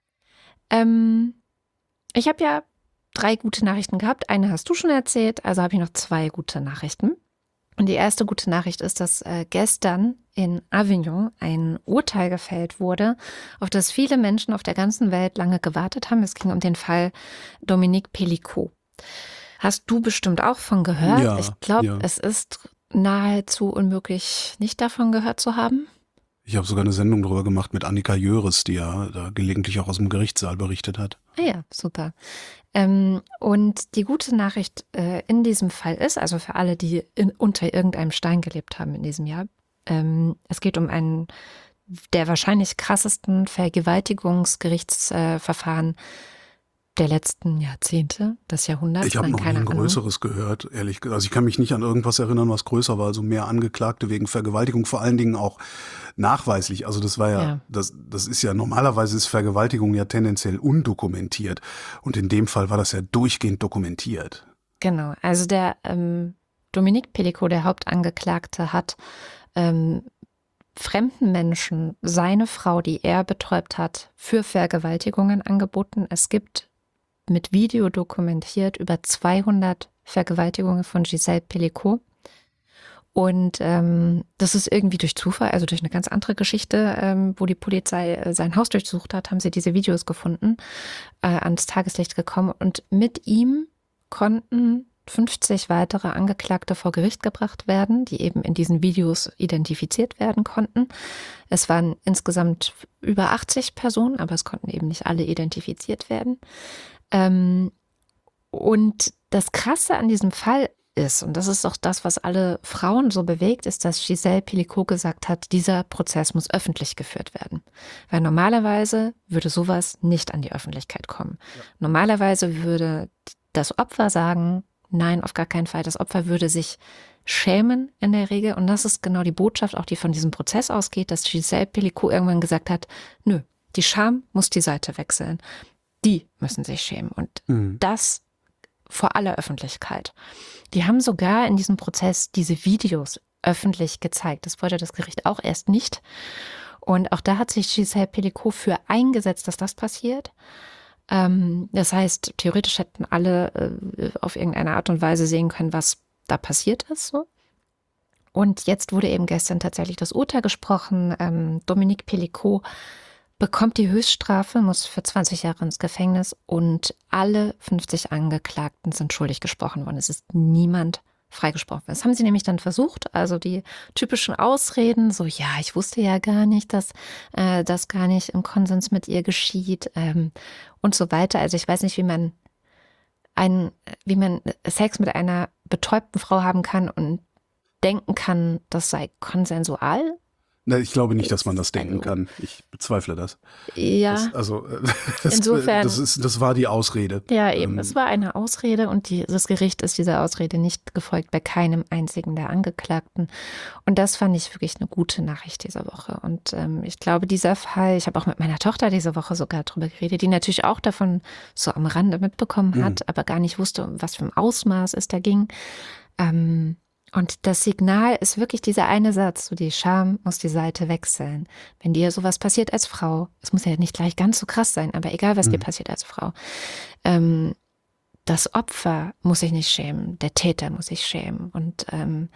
Ähm, ich habe ja drei gute Nachrichten gehabt. Eine hast du schon erzählt, also habe ich noch zwei gute Nachrichten. Und die erste gute Nachricht ist, dass äh, gestern in Avignon ein Urteil gefällt wurde, auf das viele Menschen auf der ganzen Welt lange gewartet haben. Es ging um den Fall Dominique Pellicot. Hast du bestimmt auch von gehört? Ja, ich glaube, ja. es ist nahezu unmöglich, nicht davon gehört zu haben. Ich habe sogar eine Sendung darüber gemacht mit Annika Jöris, die ja da gelegentlich auch aus dem Gerichtssaal berichtet hat. Ah ja, super. Ähm, und die gute Nachricht äh, in diesem Fall ist, also für alle, die in, unter irgendeinem Stein gelebt haben in diesem Jahr, ähm, es geht um einen der wahrscheinlich krassesten Vergewaltigungsgerichtsverfahren äh, der letzten Jahrzehnte, des Jahrhunderts. Ich habe Nein, noch nie keine ein Ahnung. größeres gehört, ehrlich gesagt. Also ich kann mich nicht an irgendwas erinnern, was größer war. Also mehr Angeklagte wegen Vergewaltigung, vor allen Dingen auch nachweislich. Also das war ja, Ja. das, das ist ja, normalerweise ist Vergewaltigung ja tendenziell undokumentiert. Und in dem Fall war das ja durchgehend dokumentiert. Genau, also der ähm, Dominique Pellicot, der Hauptangeklagte, hat ähm, fremden Menschen seine Frau, die er betäubt hat, für Vergewaltigungen angeboten. Es gibt mit Video dokumentiert über zweihundert Vergewaltigungen von Gisèle Pellicot. Und ähm, das ist irgendwie durch Zufall, also durch eine ganz andere Geschichte, ähm, wo die Polizei äh, sein Haus durchsucht hat, haben sie diese Videos gefunden, äh, ans Tageslicht gekommen. Und mit ihm konnten fünfzig weitere Angeklagte vor Gericht gebracht werden, die eben in diesen Videos identifiziert werden konnten. Es waren insgesamt über achtzig Personen, aber es konnten eben nicht alle identifiziert werden. Ähm, und das Krasse an diesem Fall ist, und das ist auch das, was alle Frauen so bewegt, ist, dass Gisèle Pellicot gesagt hat, dieser Prozess muss öffentlich geführt werden. Weil normalerweise würde sowas nicht an die Öffentlichkeit kommen. Ja. Normalerweise würde das Opfer sagen, nein, auf gar keinen Fall. Das Opfer würde sich schämen in der Regel. Und das ist genau die Botschaft, auch die von diesem Prozess ausgeht, dass Gisèle Pellicot irgendwann gesagt hat, nö, die Scham muss die Seite wechseln. Die müssen sich schämen. Und mhm. das vor aller Öffentlichkeit. Die haben sogar in diesem Prozess diese Videos öffentlich gezeigt. Das wollte das Gericht auch erst nicht. Und auch da hat sich Gisèle Pellicot für eingesetzt, dass das passiert. Ähm, das heißt, theoretisch hätten alle äh, auf irgendeine Art und Weise sehen können, was da passiert ist. So. Und jetzt wurde eben gestern tatsächlich das Urteil gesprochen. Ähm, Dominique Pellicot bekommt die Höchststrafe, muss für zwanzig Jahre ins Gefängnis und alle fünfzig Angeklagten sind schuldig gesprochen worden. Es ist niemand freigesprochen. Das haben sie nämlich dann versucht, also die typischen Ausreden, so ja, ich wusste ja gar nicht, dass äh, das gar nicht im Konsens mit ihr geschieht ähm, und so weiter. Also ich weiß nicht, wie man ein, wie man Sex mit einer betäubten Frau haben kann und denken kann, das sei konsensual. Ich glaube nicht, dass man das denken kann. Ich bezweifle das. Ja. Das, also das, insofern. Das, ist, das war die Ausrede. Ja, eben. Ähm, es war eine Ausrede und die, das Gericht ist dieser Ausrede nicht gefolgt bei keinem einzigen der Angeklagten. Und das fand ich wirklich eine gute Nachricht diese Woche. Und ähm, ich glaube, dieser Fall, ich habe auch mit meiner Tochter diese Woche sogar drüber geredet, die natürlich auch davon so am Rande mitbekommen hat, mhm. aber gar nicht wusste, um was für ein Ausmaß es da ging. Ähm, Und das Signal ist wirklich dieser eine Satz, so die Scham muss die Seite wechseln. Wenn dir sowas passiert als Frau, es muss ja nicht gleich ganz so krass sein, aber egal, was mhm. dir passiert als Frau, ähm, das Opfer muss sich nicht schämen, der Täter muss sich schämen. Und ähm,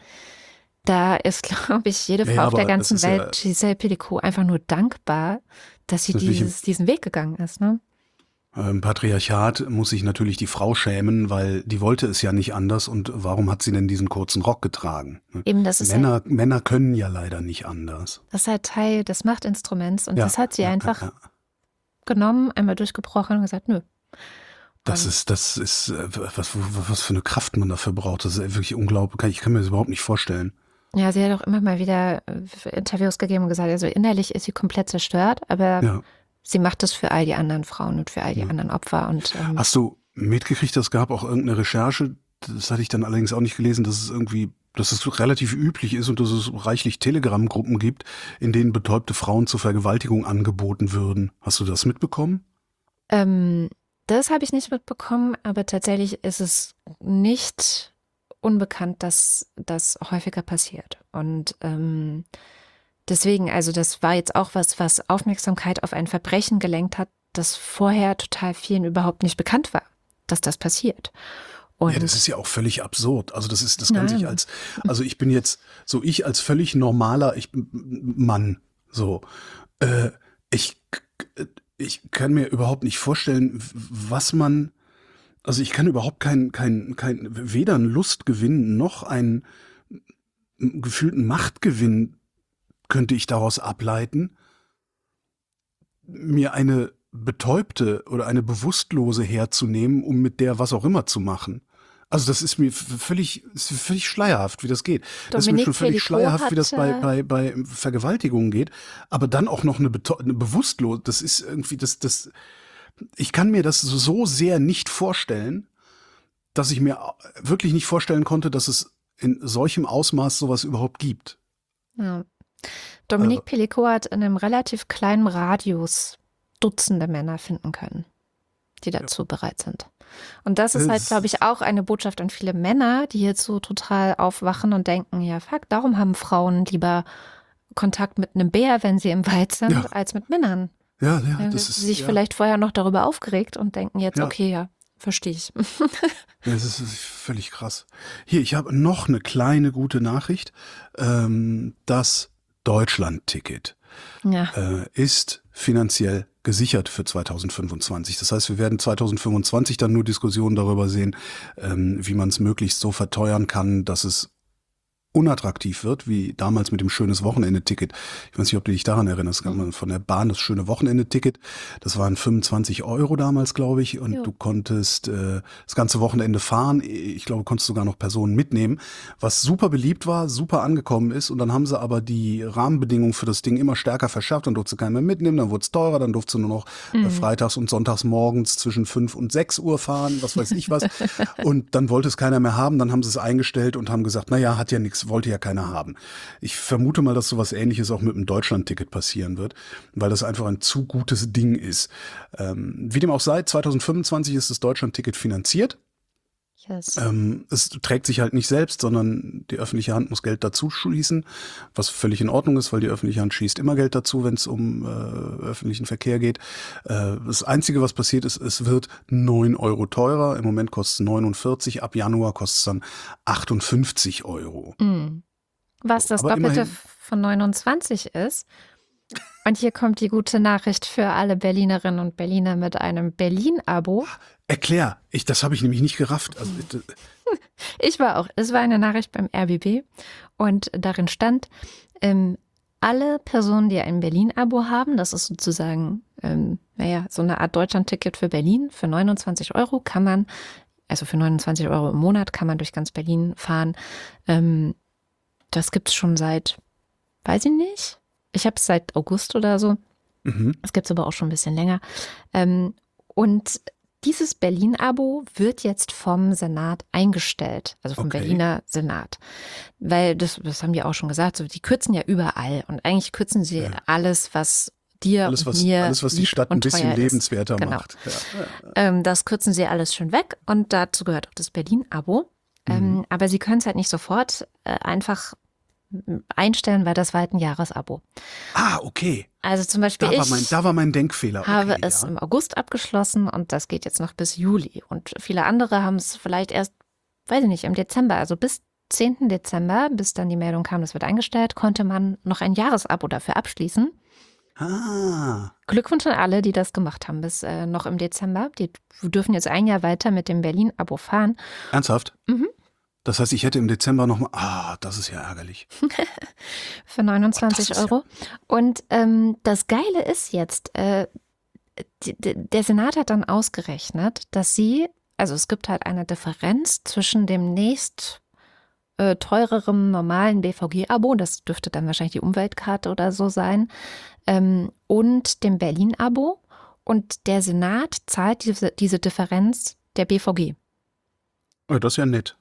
da ist, glaube ich, jede Frau ja, auf der ganzen Welt, ja, Gisèle Pellicot, einfach nur dankbar, dass sie dieses, diesen Weg gegangen ist, ne? Im Patriarchat muss sich natürlich die Frau schämen, weil die wollte es ja nicht anders. Und warum hat sie denn diesen kurzen Rock getragen? Eben, das ist Männer, halt, Männer können ja leider nicht anders. Das ist halt Teil des Machtinstruments und ja, das hat sie ja, einfach ja, ja. genommen, einmal durchgebrochen und gesagt, nö. Das und ist, das ist, was, was für eine Kraft man dafür braucht. Das ist wirklich unglaublich. Ich kann mir das überhaupt nicht vorstellen. Ja, sie hat auch immer mal wieder Interviews gegeben und gesagt, also innerlich ist sie komplett zerstört, aber ja. sie macht das für all die anderen Frauen und für all die ja. anderen Opfer. Und, ähm, hast du mitgekriegt, es gab auch irgendeine Recherche, das hatte ich dann allerdings auch nicht gelesen, dass es irgendwie, dass es relativ üblich ist und dass es reichlich Telegram-Gruppen gibt, in denen betäubte Frauen zur Vergewaltigung angeboten würden. Hast du das mitbekommen? Ähm, das habe ich nicht mitbekommen, aber tatsächlich ist es nicht unbekannt, dass das häufiger passiert. Und ähm, deswegen, also das war jetzt auch was, was Aufmerksamkeit auf ein Verbrechen gelenkt hat, das vorher total vielen überhaupt nicht bekannt war, dass das passiert. Und Ja, das ist ja auch völlig absurd. Also das ist, das kann sich Nein. als, also ich bin jetzt, so ich als völlig normaler ich, Mann, so, äh, ich, ich kann mir überhaupt nicht vorstellen, was man, also ich kann überhaupt kein, kein, kein, weder einen Lustgewinn noch einen gefühlten Machtgewinn könnte ich daraus ableiten, mir eine Betäubte oder eine Bewusstlose herzunehmen, um mit der was auch immer zu machen. Also das ist mir v- völlig, ist völlig schleierhaft, wie das geht. Das ist mir Dominique schon völlig Pellicot schleierhaft, wie das bei, hat, bei, bei Vergewaltigungen geht. Aber dann auch noch eine, Betäu- eine Bewusstlose, das ist irgendwie, das, das, ich kann mir das so so sehr nicht vorstellen, dass ich mir wirklich nicht vorstellen konnte, dass es in solchem Ausmaß sowas überhaupt gibt. Ja. Dominique Also, Pellicot hat in einem relativ kleinen Radius Dutzende Männer finden können, die ja. dazu bereit sind. Und das ist halt, Das- glaube ich, auch eine Botschaft an viele Männer, die jetzt so total aufwachen und denken, ja fuck, darum haben Frauen lieber Kontakt mit einem Bär, wenn sie im Wald sind, Ja. als mit Männern. Ja, ja, Ja, das ist sich ja, vielleicht vorher noch darüber aufgeregt und denken jetzt, Ja. okay, ja, verstehe ich. ja, das ist völlig krass. Hier, ich habe noch eine kleine gute Nachricht. Ähm, das Deutschland-Ticket Ja. äh, ist finanziell gesichert für zweitausendfünfundzwanzig. Das heißt, wir werden zweitausendfünfundzwanzig dann nur Diskussionen darüber sehen, ähm, wie man es möglichst so verteuern kann, dass es unattraktiv wird, wie damals mit dem schönes Wochenende-Ticket. Ich weiß nicht, ob du dich daran erinnerst, es gab mal von der Bahn das schöne Wochenende-Ticket. Das waren fünfundzwanzig Euro damals, glaube ich, und Jo. du konntest äh, das ganze Wochenende fahren. Ich glaube, du konntest sogar noch Personen mitnehmen, was super beliebt war, super angekommen ist. Und dann haben sie aber die Rahmenbedingungen für das Ding immer stärker verschärft. Dann durfte keiner mehr mitnehmen, dann wurde es teurer, dann durfte nur noch äh, freitags und sonntags morgens zwischen fünf und sechs Uhr fahren, was weiß ich was. Und dann wollte es keiner mehr haben, dann haben sie es eingestellt und haben gesagt, naja, hat ja nichts, wollte ja keiner haben. Ich vermute mal, dass sowas Ähnliches auch mit dem Deutschland-Ticket passieren wird, weil das einfach ein zu gutes Ding ist. Ähm, wie dem auch sei, zweitausendfünfundzwanzig ist das Deutschland-Ticket finanziert. Yes. Ähm, es trägt sich halt nicht selbst, sondern die öffentliche Hand muss Geld dazu schießen, was völlig in Ordnung ist, weil die öffentliche Hand schießt immer Geld dazu, wenn es um äh, öffentlichen Verkehr geht. Äh, das Einzige, was passiert ist, es wird neun Euro teurer. Im Moment kostet es neunundvierzig, ab Januar kostet es dann achtundfünfzig Euro. Mhm. Was das Aber Doppelte immerhin. von neunundzwanzig ist. Und hier kommt die gute Nachricht für alle Berlinerinnen und Berliner mit einem Berlin-Abo. Erklär, ich, das habe ich nämlich nicht gerafft. Also, d- Ich war auch, es war eine Nachricht beim R B B und darin stand, ähm, alle Personen, die ein Berlin-Abo haben, das ist sozusagen, ähm, naja, so eine Art Deutschland-Ticket für Berlin, für neunundzwanzig Euro kann man, also für neunundzwanzig Euro im Monat kann man durch ganz Berlin fahren. Ähm, das gibt es schon seit, weiß ich nicht, ich habe es seit August oder so. mhm. Das gibt es aber auch schon ein bisschen länger. Ähm, und dieses Berlin-Abo wird jetzt vom Senat eingestellt, also vom Okay. Berliner Senat. Weil, das, das haben die auch schon gesagt, so, die kürzen ja überall. Und eigentlich kürzen sie Ja. alles, was dir Alles, und was, mir alles, was die lieb Stadt ein und bisschen teuer ist. lebenswerter Genau. macht. Ja, ja. Ähm, das kürzen sie alles schön weg und dazu gehört auch das Berlin-Abo. Ähm, Mhm. aber sie können es halt nicht sofort äh, einfach einstellen, weil das war halt ein Jahresabo. Ah, okay. Also zum Beispiel Da war ich mein, da war mein Denkfehler. habe Okay, es ja. im August abgeschlossen und das geht jetzt noch bis Juli. Und viele andere haben es vielleicht erst, weiß ich nicht, im Dezember, also bis zehnten Dezember, bis dann die Meldung kam, das wird eingestellt, konnte man noch ein Jahresabo dafür abschließen. Ah, Glückwunsch an alle, die das gemacht haben bis äh, noch im Dezember. Die dürfen jetzt ein Jahr weiter mit dem Berlin-Abo fahren. ernsthaft? Mhm. Das heißt, ich hätte im Dezember noch mal. Ah, das ist ja ärgerlich. Für neunundzwanzig Oh, das ist Euro. Und ähm, das Geile ist jetzt, äh, die, die, der Senat hat dann ausgerechnet, dass sie, also es gibt halt eine Differenz zwischen dem nächst äh, teureren normalen B V G-Abo, das dürfte dann wahrscheinlich die Umweltkarte oder so sein, ähm, und dem Berlin-Abo. Und der Senat zahlt diese, diese Differenz der B V G. Ja, das ist ja nett.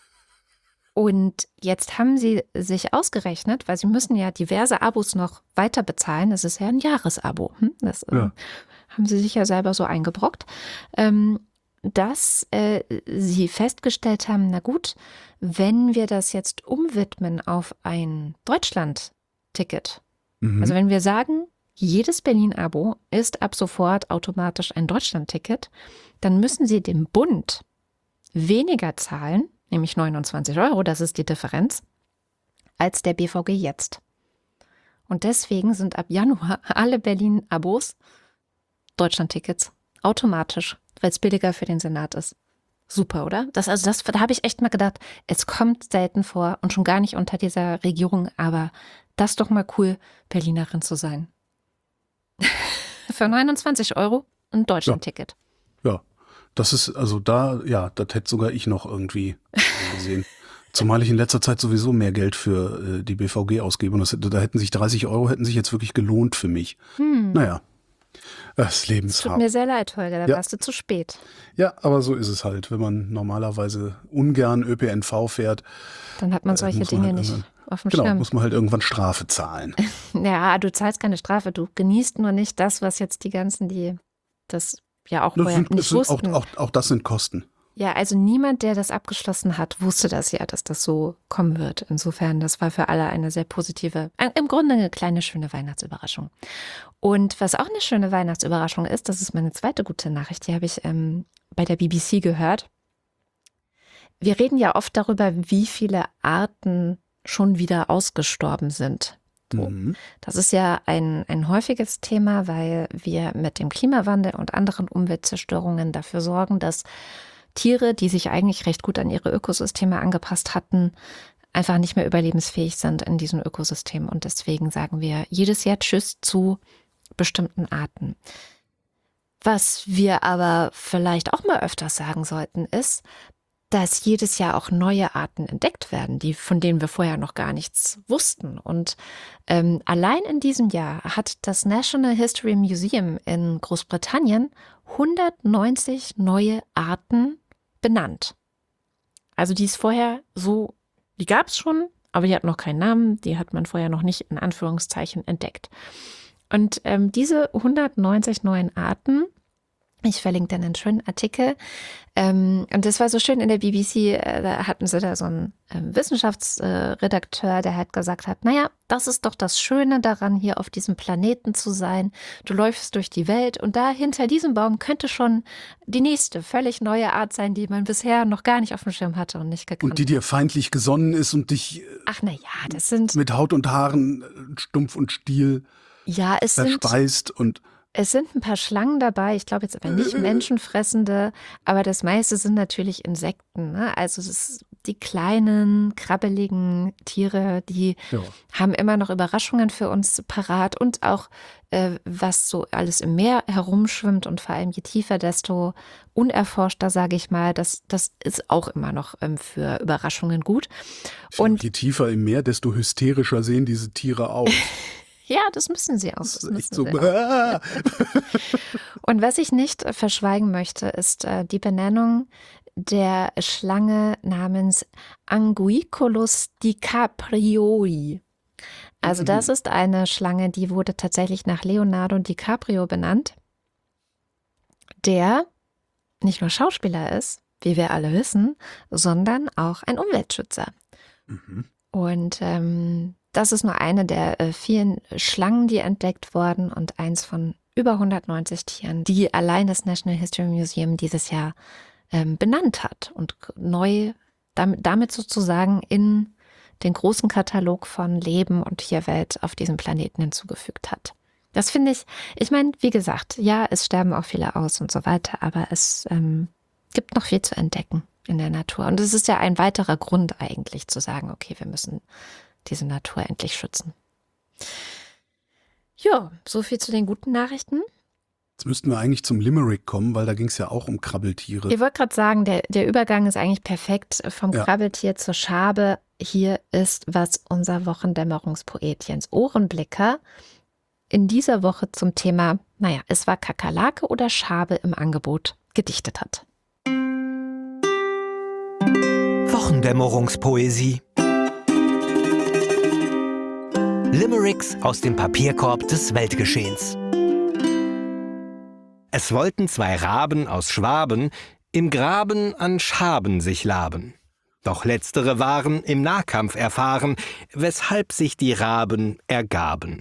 Und jetzt haben sie sich ausgerechnet, weil sie müssen ja diverse Abos noch weiter bezahlen. Das ist ja ein Jahresabo. Hm? Das äh, Ja. haben sie sich ja selber so eingebrockt, ähm, dass äh, sie festgestellt haben, na gut, wenn wir das jetzt umwidmen auf ein Deutschland-Ticket, Mhm. also wenn wir sagen, jedes Berlin-Abo ist ab sofort automatisch ein Deutschland-Ticket, dann müssen sie dem Bund weniger zahlen, nämlich neunundzwanzig Euro, das ist die Differenz, als der B V G jetzt. Und deswegen sind ab Januar alle Berlin-Abos Deutschland-Tickets automatisch, weil es billiger für den Senat ist. Super, oder? Das, also das, da habe ich echt mal gedacht, es kommt selten vor und schon gar nicht unter dieser Regierung, aber das ist doch mal cool, Berlinerin zu sein. Für neunundzwanzig Euro ein Deutschland-Ticket. Ja, das ist, also da, ja, das hätte sogar ich noch irgendwie gesehen. Zumal ich in letzter Zeit sowieso mehr Geld für äh, die B V G ausgebe. Und das, da hätten sich dreißig Euro hätten sich jetzt wirklich gelohnt für mich. Hm. Naja, das Leben Es ist tut hart. mir sehr leid, Holger, da Ja. warst du zu spät. Ja, aber so ist es halt. Wenn man normalerweise ungern Ö P N V fährt, Dann hat man Äh, solche muss man Dinge halt nicht irgendwann- auf dem genau, Schirm. muss man halt irgendwann Strafe zahlen. Ja, du zahlst keine Strafe, du genießt nur nicht das, was jetzt die ganzen, die das ja auch Das vorher sind, das nicht sind auch, wussten. auch, auch das sind Kosten. Ja, also niemand, der das abgeschlossen hat, wusste das ja, dass das so kommen wird. Insofern, das war für alle eine sehr positive, äh, im Grunde eine kleine, schöne Weihnachtsüberraschung. Und was auch eine schöne Weihnachtsüberraschung ist, das ist meine zweite gute Nachricht, die habe ich ähm, bei der B B C gehört. Wir reden ja oft darüber, wie viele Arten schon wieder ausgestorben sind. So. Mhm. Das ist ja ein, ein häufiges Thema, weil wir mit dem Klimawandel und anderen Umweltzerstörungen dafür sorgen, dass Tiere, die sich eigentlich recht gut an ihre Ökosysteme angepasst hatten, einfach nicht mehr überlebensfähig sind in diesen Ökosystemen. Und deswegen sagen wir jedes Jahr Tschüss zu bestimmten Arten. Was wir aber vielleicht auch mal öfters sagen sollten, ist, dass jedes Jahr auch neue Arten entdeckt werden, die, von denen wir vorher noch gar nichts wussten. Und ähm, allein in diesem Jahr hat das National History Museum in Großbritannien hundertneunzig neue Arten benannt. Also die ist vorher so, die gab es schon, aber die hat noch keinen Namen, die hat man vorher noch nicht in Anführungszeichen entdeckt. Und ähm, diese hundertneunzig neuen Arten, ich verlinke dann einen schönen Artikel. Ähm, und das war so schön in der B B C, äh, da hatten sie da so einen ähm, Wissenschaftsredakteur, der halt gesagt hat, naja, das ist doch das Schöne daran, hier auf diesem Planeten zu sein. Du läufst durch die Welt und da hinter diesem Baum könnte schon die nächste, völlig neue Art sein, die man bisher noch gar nicht auf dem Schirm hatte und nicht gekannt. Und die dir feindlich gesonnen ist und dich äh, Ach na ja, das sind, mit Haut und Haaren, äh, Stumpf und Stiel ja, es sind... verspeist und Es sind ein paar Schlangen dabei, ich glaube jetzt aber nicht menschenfressende, aber das meiste sind natürlich Insekten. Ne? Also es ist die kleinen, krabbeligen Tiere, die ja. haben immer noch Überraschungen für uns parat und auch äh, was so alles im Meer herumschwimmt und vor allem je tiefer, desto unerforschter, sage ich mal, das, das ist auch immer noch ähm, für Überraschungen gut. Und je tiefer im Meer, desto hysterischer sehen diese Tiere aus. Ja, das müssen sie auch. Das Das ist echt müssen so. sie auch. Und was ich nicht äh, verschweigen möchte, ist äh, die Benennung der Schlange namens Anguicolus dicaprioi. Also Mhm. das ist eine Schlange, die wurde tatsächlich nach Leonardo DiCaprio benannt, der nicht nur Schauspieler ist, wie wir alle wissen, sondern auch ein Umweltschützer. Mhm. Und ähm, das ist nur eine der äh, vielen Schlangen, die entdeckt wurden und eins von über hundertneunzig Tieren, die allein das National History Museum dieses Jahr ähm, benannt hat und neu damit, damit sozusagen in den großen Katalog von Leben und Tierwelt auf diesem Planeten hinzugefügt hat. Das finde ich, ich meine, wie gesagt, ja, es sterben auch viele aus und so weiter, aber es ähm, gibt noch viel zu entdecken in der Natur. Und es ist ja ein weiterer Grund eigentlich zu sagen, okay, wir müssen diese Natur endlich schützen. Ja, so viel zu den guten Nachrichten. Jetzt müssten wir eigentlich zum Limerick kommen, weil da ging es ja auch um Krabbeltiere. Ich wollte gerade sagen, der, der Übergang ist eigentlich perfekt vom Ja. Krabbeltier zur Schabe. Hier ist, was unser Wochendämmerungspoet Jens Ohrenblicker in dieser Woche zum Thema, naja, es war Kakerlake oder Schabe im Angebot, gedichtet hat. Wochendämmerungspoesie. Limericks aus dem Papierkorb des Weltgeschehens. Es wollten zwei Raben aus Schwaben im Graben an Schaben sich laben. Doch letztere waren im Nahkampf erfahren, weshalb sich die Raben ergaben.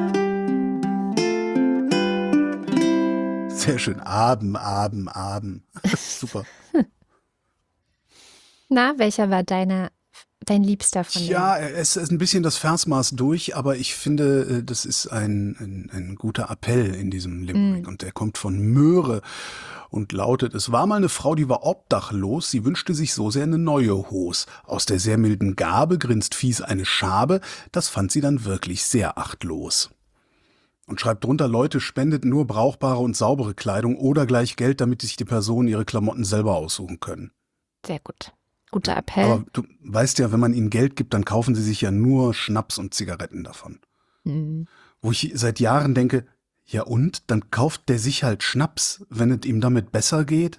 Sehr schön. Aben, Aben, Aben. Super. Na, welcher war deine, dein Liebster von denen? Ja, es ist ein bisschen das Versmaß durch, aber ich finde, das ist ein, ein, ein guter Appell in diesem Limerick. Mm. Und der kommt von Möhre und lautet: Es war mal eine Frau, die war obdachlos, sie wünschte sich so sehr eine neue Hos. Aus der sehr milden Gabe grinst fies eine Schabe, das fand sie dann wirklich sehr achtlos. Und schreibt drunter: Leute, spendet nur brauchbare und saubere Kleidung oder gleich Geld, damit sich die Personen ihre Klamotten selber aussuchen können. Sehr gut. Guter Appell. Aber du weißt ja, wenn man ihnen Geld gibt, dann kaufen sie sich ja nur Schnaps und Zigaretten davon. Mhm. Wo ich seit Jahren denke, ja und? Dann kauft der sich halt Schnaps, wenn es ihm damit besser geht?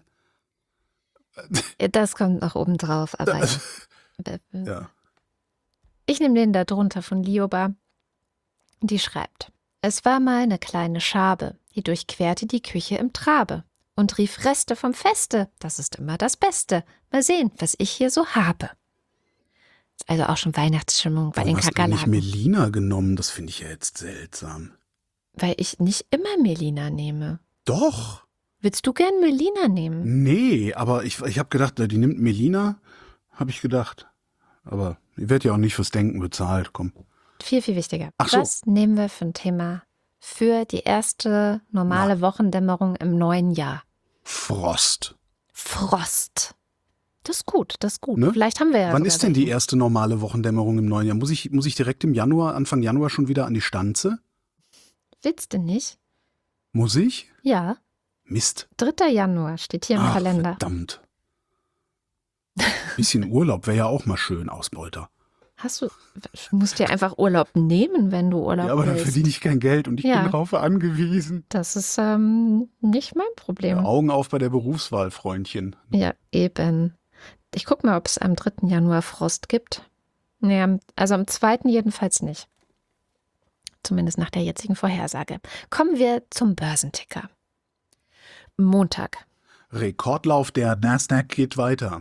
Das kommt noch oben drauf, aber ja. Ja. Ich nehme den da drunter von Lioba. Die schreibt: Es war mal eine kleine Schabe, die durchquerte die Küche im Trabe und rief Reste vom Feste, das ist immer das Beste. Mal sehen, was ich hier so habe. Ist also auch schon Weihnachtsstimmung bei Warum den hast du nicht Kakerlaken. Melina genommen? Das finde ich ja jetzt seltsam. Weil ich nicht immer Melina nehme. Doch. Willst du gern Melina nehmen? Nee, aber ich, ich habe gedacht, die nimmt Melina, habe ich gedacht. Aber die wird ja auch nicht fürs Denken bezahlt, komm. Viel, viel wichtiger. Ach so. Was nehmen wir für ein Thema für die erste normale Na. Wochendämmerung im neuen Jahr? Frost. Frost. Das ist gut, das ist gut. Ne? Vielleicht haben wir ja Wann sogar ist denn die welchen. erste normale Wochendämmerung im neuen Jahr? Muss ich, muss ich direkt im Januar, Anfang Januar schon wieder an die Stanze? Willst du nicht? Muss ich? Ja, Mist. dritter Januar steht hier im Ach, Kalender. verdammt. Bisschen Urlaub wäre ja auch mal schön, Ausbeuter. Hast du, du musst dir einfach Urlaub nehmen, wenn du Urlaub Ja, aber dann willst. verdiene ich kein Geld und ich Ja. bin darauf angewiesen. Das ist ähm, nicht mein Problem. Ja, Augen auf bei der Berufswahl, Freundchen. Ja, eben. Ich gucke mal, ob es am dritten Januar Frost gibt. Nee, am- also am zweiten jedenfalls nicht. Zumindest nach der jetzigen Vorhersage. Kommen wir zum Börsenticker. Montag. Rekordlauf der Nasdaq geht weiter.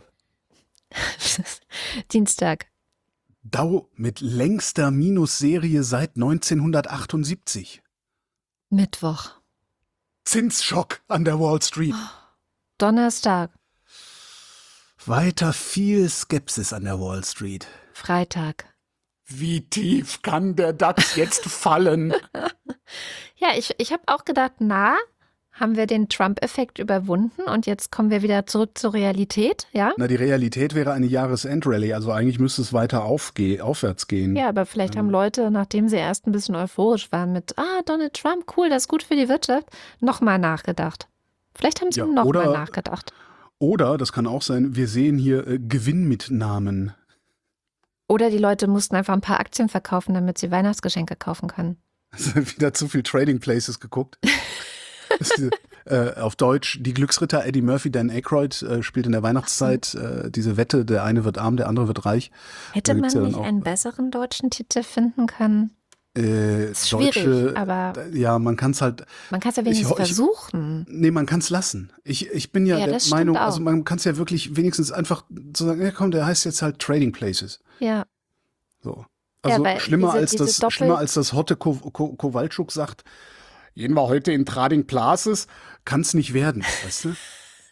Dienstag. Dow mit längster Minusserie seit neunzehnhundertachtundsiebzig. Mittwoch. Zinsschock an der Wall Street. Donnerstag. Weiter viel Skepsis an der Wall Street. Freitag. Wie tief kann der DAX jetzt fallen? Ja, ich, ich habe auch gedacht, na, haben wir den Trump-Effekt überwunden und jetzt kommen wir wieder zurück zur Realität, ja? Na, die Realität wäre eine Jahresendrallye, also eigentlich müsste es weiter aufge- aufwärts gehen. Ja, aber vielleicht haben Leute, nachdem sie erst ein bisschen euphorisch waren mit, ah, Donald Trump, cool, das ist gut für die Wirtschaft, nochmal nachgedacht. Vielleicht haben sie Ja, nochmal oder- nachgedacht. Oder, das kann auch sein, wir sehen hier äh, Gewinnmitnahmen. Oder die Leute mussten einfach ein paar Aktien verkaufen, damit sie Weihnachtsgeschenke kaufen können. Wieder zu viel Trading Places geguckt. Das ist, äh, auf Deutsch, die Glücksritter Eddie Murphy, Dan Aykroyd äh, spielt in der Weihnachtszeit äh, diese Wette, der eine wird arm, der andere wird reich. Hätte Da man gibt's ja dann nicht auch, einen besseren deutschen Titel finden können? Äh, Ist schwierig, deutsche, aber ja, man kann es halt, man kann es ja Ich wenigstens ho- ich- versuchen. nee, man kann es lassen. Ich, ich bin ja, Ja, der das stimmt Meinung, auch. also man kann es ja wirklich wenigstens einfach so sagen, ja komm, der heißt jetzt halt Trading Places. Ja, So. Ja, Also weil schlimmer, diese- als diese das, Doppel- schlimmer als das Hotte Ko Ko Kowalczuk sagt, gehen wir heute in Trading Places, kann es nicht werden, weißt du?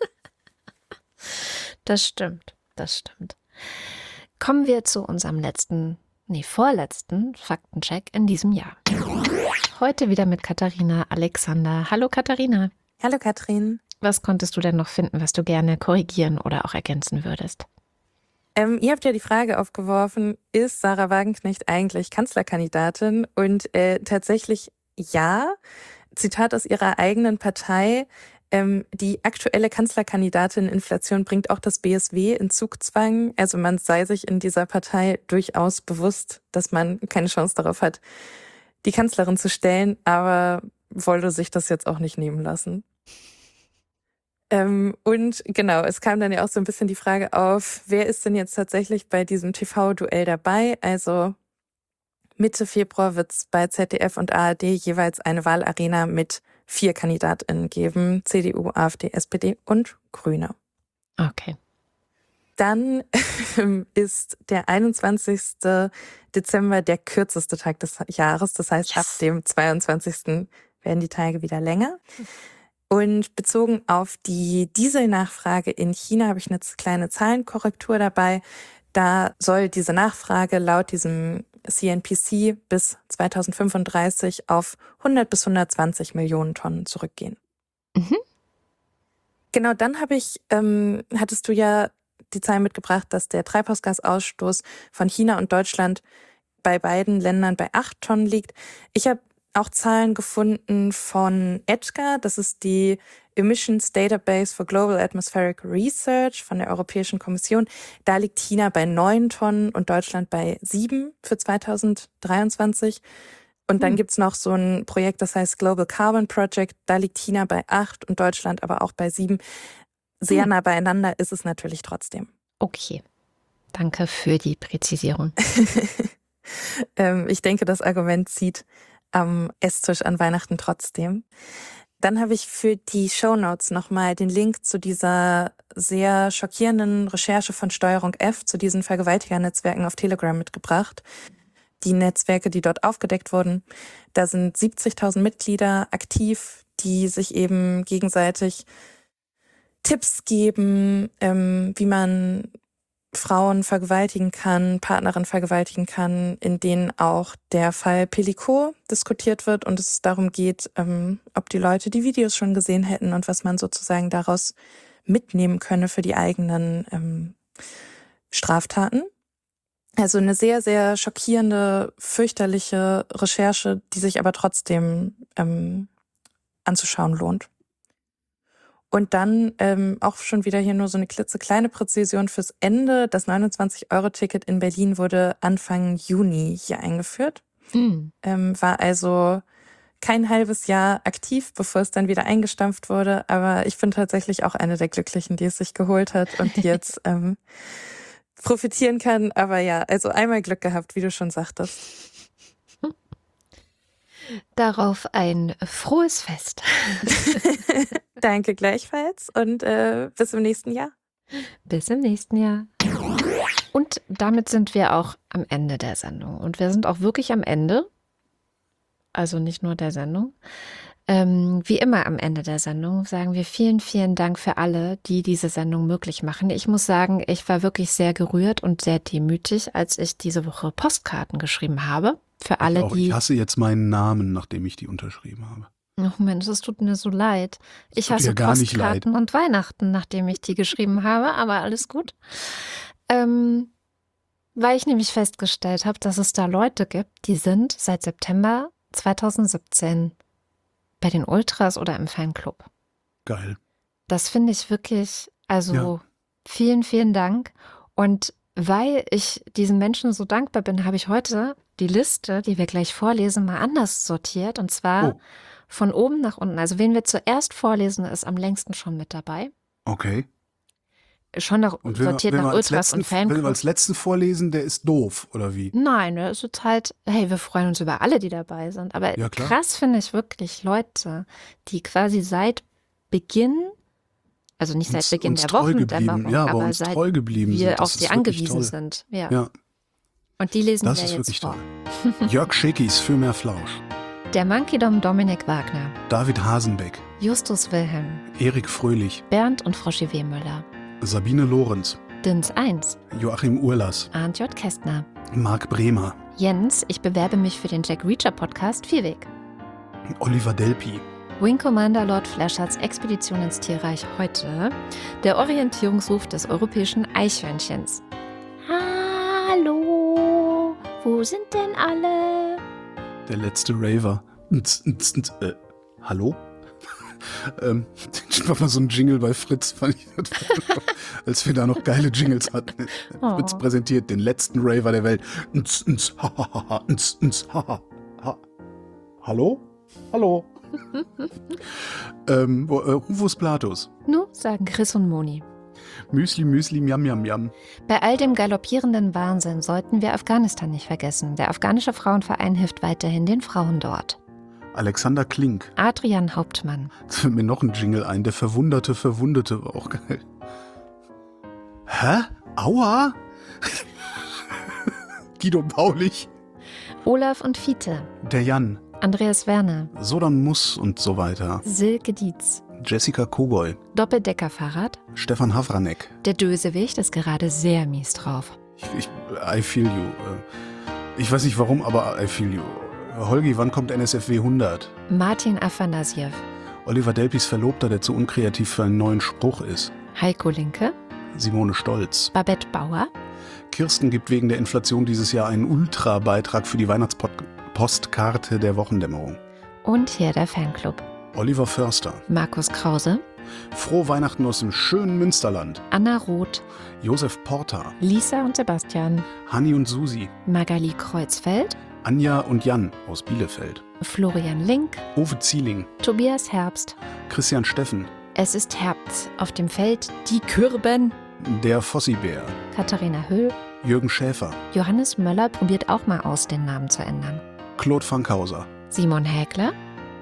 das stimmt, das stimmt. Kommen wir zu unserem letzten, nee, vorletzten Faktencheck in diesem Jahr. Heute wieder mit Katharina Alexander. Hallo Katharina. Hallo Katrin. Was konntest du denn noch finden, was du gerne korrigieren oder auch ergänzen würdest? Ähm, ihr habt ja die Frage aufgeworfen, ist Sarah Wagenknecht eigentlich Kanzlerkandidatin? Und äh, tatsächlich ja. Zitat aus ihrer eigenen Partei. Ähm, die aktuelle Kanzlerkandidatin Inflation bringt auch das B S W in Zugzwang. Also man sei sich in dieser Partei durchaus bewusst, dass man keine Chance darauf hat, die Kanzlerin zu stellen, aber wollte sich das jetzt auch nicht nehmen lassen. Ähm, und genau, es kam dann ja auch so ein bisschen die Frage auf, wer ist denn jetzt tatsächlich bei diesem T V-Duell dabei? Also Mitte Februar wird es bei Z D F und A R D jeweils eine Wahlarena mit vier KandidatInnen geben. C D U, AfD, S P D und Grüne. Okay. Dann ist der einundzwanzigste Dezember der kürzeste Tag des Jahres. Das heißt, Yes. ab dem zweiundzwanzigsten werden die Tage wieder länger. Und bezogen auf die Dieselnachfrage in China habe ich eine kleine Zahlenkorrektur dabei. Da soll diese Nachfrage laut diesem C N P C bis zweitausendfünfunddreißig auf hundert bis hundertzwanzig Millionen Tonnen zurückgehen. Mhm. Genau, dann habe ich, ähm, hattest du ja die Zahl mitgebracht, dass der Treibhausgasausstoß von China und Deutschland bei beiden Ländern bei acht Tonnen liegt. Ich habe auch Zahlen gefunden von E D G A, das ist die Emissions Database for Global Atmospheric Research von der Europäischen Kommission. Da liegt China bei neun Tonnen und Deutschland bei sieben für zweitausenddreiundzwanzig. Und dann Hm. gibt's noch so ein Projekt, das heißt Global Carbon Project. Da liegt China bei acht und Deutschland aber auch bei sieben. Sehr Hm. nah beieinander ist es natürlich trotzdem. Okay. Danke für die Präzisierung. ähm, ich denke, das Argument zieht am Esstisch an Weihnachten trotzdem. Dann habe ich für die Shownotes nochmal den Link zu dieser sehr schockierenden Recherche von Steuerung F zu diesen Vergewaltigernetzwerken auf Telegram mitgebracht. Die Netzwerke, die dort aufgedeckt wurden, da sind siebzigtausend Mitglieder aktiv, die sich eben gegenseitig Tipps geben, ähm, wie man Frauen vergewaltigen kann, Partnerin vergewaltigen kann, in denen auch der Fall Pellico diskutiert wird und es darum geht, ähm, ob die Leute die Videos schon gesehen hätten und was man sozusagen daraus mitnehmen könne für die eigenen ähm, Straftaten. Also eine sehr, sehr schockierende, fürchterliche Recherche, die sich aber trotzdem ähm, anzuschauen lohnt. Und dann ähm, auch schon wieder hier nur so eine klitzekleine Präzision fürs Ende. Das neunundzwanzig-Euro-Ticket in Berlin wurde Anfang Juni hier eingeführt. Hm. Ähm, war also kein halbes Jahr aktiv, bevor es dann wieder eingestampft wurde. Aber ich bin tatsächlich auch eine der Glücklichen, die es sich geholt hat und die jetzt ähm, profitieren kann. Aber ja, also einmal Glück gehabt, wie du schon sagtest. Darauf ein frohes Fest. Danke gleichfalls und äh, bis im nächsten Jahr. Bis im nächsten Jahr. Und damit sind wir auch am Ende der Sendung. Und wir sind auch wirklich am Ende. Also nicht nur der Sendung. Ähm, wie immer am Ende der Sendung sagen wir vielen, vielen Dank für alle, die diese Sendung möglich machen. Ich muss sagen, ich war wirklich sehr gerührt und sehr demütig, als ich diese Woche Postkarten geschrieben habe. Für alle, ich, auch, die. ich hasse jetzt meinen Namen, nachdem ich die unterschrieben habe. Ach Mensch, es tut mir so leid. Ich tut hasse dir gar nicht Postkarten und Weihnachten, nachdem ich die geschrieben habe, aber alles gut. Ähm, weil ich nämlich festgestellt habe, dass es da Leute gibt, die sind seit September zweitausendsiebzehn bei den Ultras oder im Fanclub. Geil. Das finde ich wirklich, also Ja. vielen, vielen Dank. Und weil ich diesen Menschen so dankbar bin, habe ich heute die Liste, die wir gleich vorlesen, mal anders sortiert. Und zwar Oh. von oben nach unten. Also wen wir zuerst vorlesen, ist am längsten schon mit dabei. Okay. Schon nach, Und wenn, sortiert wir, wenn, nach wir als Ultras letzten, und wenn wir Fanclub. als letzten vorlesen, der ist doof, oder wie? Nein, ne, es ist halt, hey, wir freuen uns über alle, die dabei sind. Aber Ja, klar. krass finde ich wirklich Leute, die quasi seit Beginn, also nicht seit Uns- Beginn uns der treu Wochendämmerung, geblieben. Ja, aber aber uns seit treu geblieben wir sind. auf Das sie ist wirklich angewiesen toll. sind. Ja. Ja, Und die lesen das wir ist jetzt wirklich vor. toll. Jörg Schickis für mehr Flausch. Der Monkeydom Dominik Wagner, David Hasenbeck. Justus Wilhelm, Erik Fröhlich. Bernd und Froschi W. Müller, Sabine Lorenz. Dins eins, Joachim Urlas. Arndt J. Kästner, Marc Bremer. Jens, ich bewerbe mich für den Jack Reacher Podcast Vierweg, Oliver Delpi. Wing Commander Lord Flashards Expedition ins Tierreich heute, der Orientierungsruf des europäischen Eichhörnchens. Hallo, wo sind denn alle? Der letzte Raver. Nz, nz, nz, äh, hallo? ähm, ich war mal so ein Jingle bei Fritz, fand ich, als wir da noch geile Jingles hatten. Oh. Fritz präsentiert den letzten Raver der Welt. Nz, nz, ha, ha, ha, nz, nz, ha, ha, ha. Hallo? Hallo? ähm, wo, äh, Rufus Platus. Nu, sagen Chris und Moni. Müsli, Müsli, Miam, Miam, Miam. Bei all dem galoppierenden Wahnsinn sollten wir Afghanistan nicht vergessen. Der afghanische Frauenverein hilft weiterhin den Frauen dort. Alexander Klink. Adrian Hauptmann. Jetzt fällt mir noch ein Jingle ein. Der Verwunderte Verwundete war auch geil. Hä? Aua? Guido Paulich. Olaf und Fiete. Der Jan. Andreas Werner. Sodan Muss und so weiter. Silke Dietz. Jessica Kogoy. Doppeldeckerfahrrad. Stefan Havranek. Der Dösewicht ist gerade sehr mies drauf. Ich, ich, I feel you. Ich weiß nicht warum, aber I feel you. Holgi, wann kommt N S F W hundert? Martin Afanasiev. Oliver Delpis Verlobter, der zu unkreativ für einen neuen Spruch ist. Heiko Linke. Simone Stolz. Babette Bauer. Kirsten gibt wegen der Inflation dieses Jahr einen Ultra-Beitrag für die Weihnachtspostkarte der Wochendämmerung. Und hier der Fanclub. Oliver Förster. Markus Krause. Frohe Weihnachten aus dem schönen Münsterland. Anna Roth. Josef Porta. Lisa und Sebastian. Hanni und Susi. Magali Kreuzfeld. Anja und Jan aus Bielefeld. Florian Link. Uwe Zieling. Tobias Herbst. Christian Steffen. Es ist Herbst. Auf dem Feld die Kürben. Der Fossibär. Katharina Höll. Jürgen Schäfer. Johannes Möller probiert auch mal aus, den Namen zu ändern. Claude Fankhauser. Simon Häkler.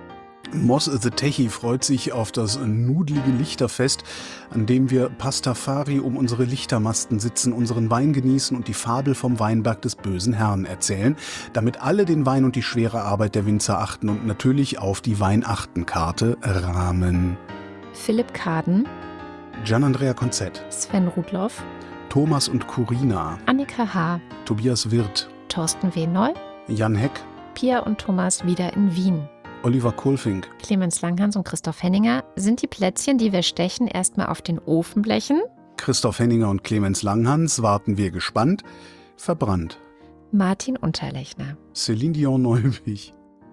Moss the Techie freut sich auf das nudlige Lichterfest, an dem wir Pastafari um unsere Lichtermasten sitzen, unseren Wein genießen und die Fabel vom Weinberg des bösen Herrn erzählen, damit alle den Wein und die schwere Arbeit der Winzer achten und natürlich auf die Weinachten-Karte rahmen. Philipp Kaden. Gian-Andrea Konzett. Sven Rudloff. Thomas und Corina. Annika H. Tobias Wirth. Thorsten W. Neu. Jan Heck. Pia und Thomas wieder in Wien. Oliver Kohlfink. Clemens Langhans und Christoph Henninger. Sind die Plätzchen, die wir stechen, erstmal auf den Ofenblechen? Christoph Henninger und Clemens Langhans warten wir gespannt. Verbrannt. Martin Unterlechner. Céline Dion Neubich.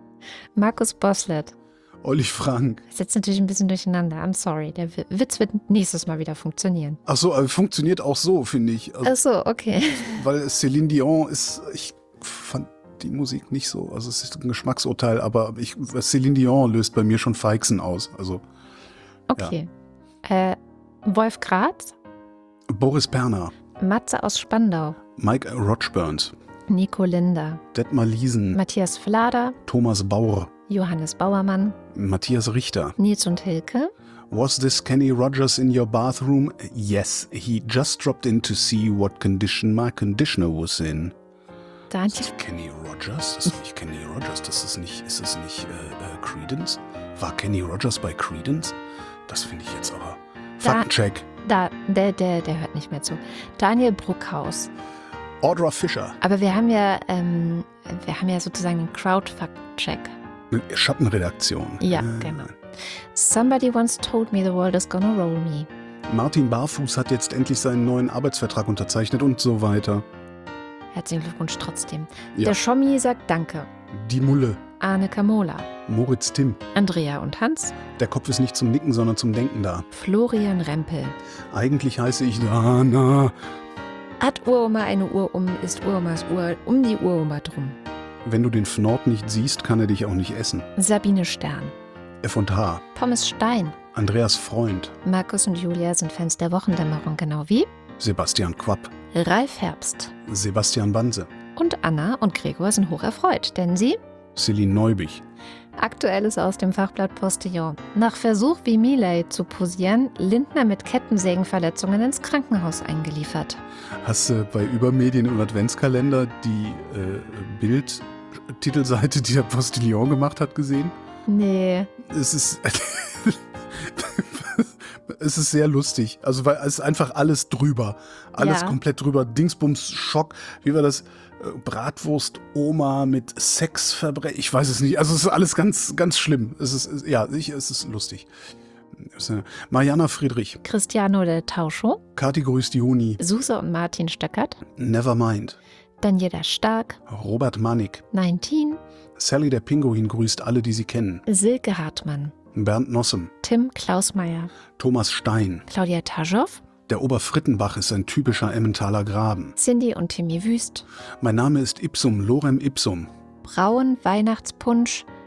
Markus Boslett. Olli Frank. Das ist jetzt natürlich ein bisschen durcheinander. I'm sorry. Der Witz wird nächstes Mal wieder funktionieren. Ach so, aber funktioniert auch so, finde ich. Also, Ach so, okay. weil Céline Dion ist, ich fand die Musik nicht so, also es ist ein Geschmacksurteil, aber ich, Céline Dion löst bei mir schon Feixen aus. Also, Okay. Ja. Äh, Wolf Gratz. Boris Perner. Matze aus Spandau. Mike Rochburns. Nico Linder. Detmar Liesen. Matthias Flader. Thomas Baur. Johannes Bauermann. Matthias Richter. Nils und Hilke. Was this Kenny Rogers in your bathroom? Yes, he just dropped in to see what condition my conditioner was in. Daniel. Ist das Kenny Rogers? Das ist nicht Kenny Rogers. Das ist nicht, ist das nicht äh, äh, Creedence? War Kenny Rogers bei Creedence? Das finde ich jetzt aber. Faktencheck. Da, der, der, der hört nicht mehr zu. Daniel Bruckhaus. Audra Fischer. Aber wir haben ja, ähm, wir haben ja sozusagen einen Crowd-Fact-Check. Schattenredaktion. Ja, äh, genau. Somebody once told me the world is gonna roll me. Martin Barfuß hat jetzt endlich seinen neuen Arbeitsvertrag unterzeichnet und so weiter. Herzlichen Glückwunsch trotzdem. Ja. Der Schommi sagt Danke. Die Mulle. Arne Kamola. Moritz Timm. Andrea und Hans. Der Kopf ist nicht zum Nicken, sondern zum Denken da. Florian Rempel. Eigentlich heiße ich Dana. Hat Uroma eine Uhr um, ist Uromas Uhr um die Uroma drum. Wenn du den Fnord nicht siehst, kann er dich auch nicht essen. Sabine Stern. F und H. Pommes Stein. Andreas Freund. Markus und Julia sind Fans der Wochendämmerung, genau wie Sebastian Quapp. Ralf Herbst. Sebastian Banse. Und Anna und Gregor sind hoch erfreut, denn sie Céline Neubich. Aktuelles aus dem Fachblatt Postillon. Nach Versuch wie Miley zu posieren, Lindner mit Kettensägenverletzungen ins Krankenhaus eingeliefert. Hast du bei Übermedien im Adventskalender die äh, Bild-Titelseite, die der Postillon gemacht hat, gesehen? Nee. Es ist, es ist sehr lustig. Also, weil es ist einfach alles drüber. Alles Ja. komplett drüber. Dingsbums, Schock. Wie war das? Bratwurst, Oma mit Sexverbrechen. Ich weiß es nicht. Also, es ist alles ganz, ganz schlimm. Es ist, ja, ich, es ist lustig. Mariana Friedrich. Cristiano del Tauscho. Kati grüßt Juni. Suse und Martin Stöckert. Nevermind. Daniela Stark. Robert Manig. neunzehn. Sally der Pinguin grüßt alle, die sie kennen. Silke Hartmann. Bernd Nossem. Tim Klausmeier. Thomas Stein. Claudia Taschow. Der Oberfrittenbach ist ein typischer Emmentaler Graben. Cindy und Timmy Wüst. Mein Name ist Ipsum, Lorem Ipsum. Brauen, Weihnachtspunsch,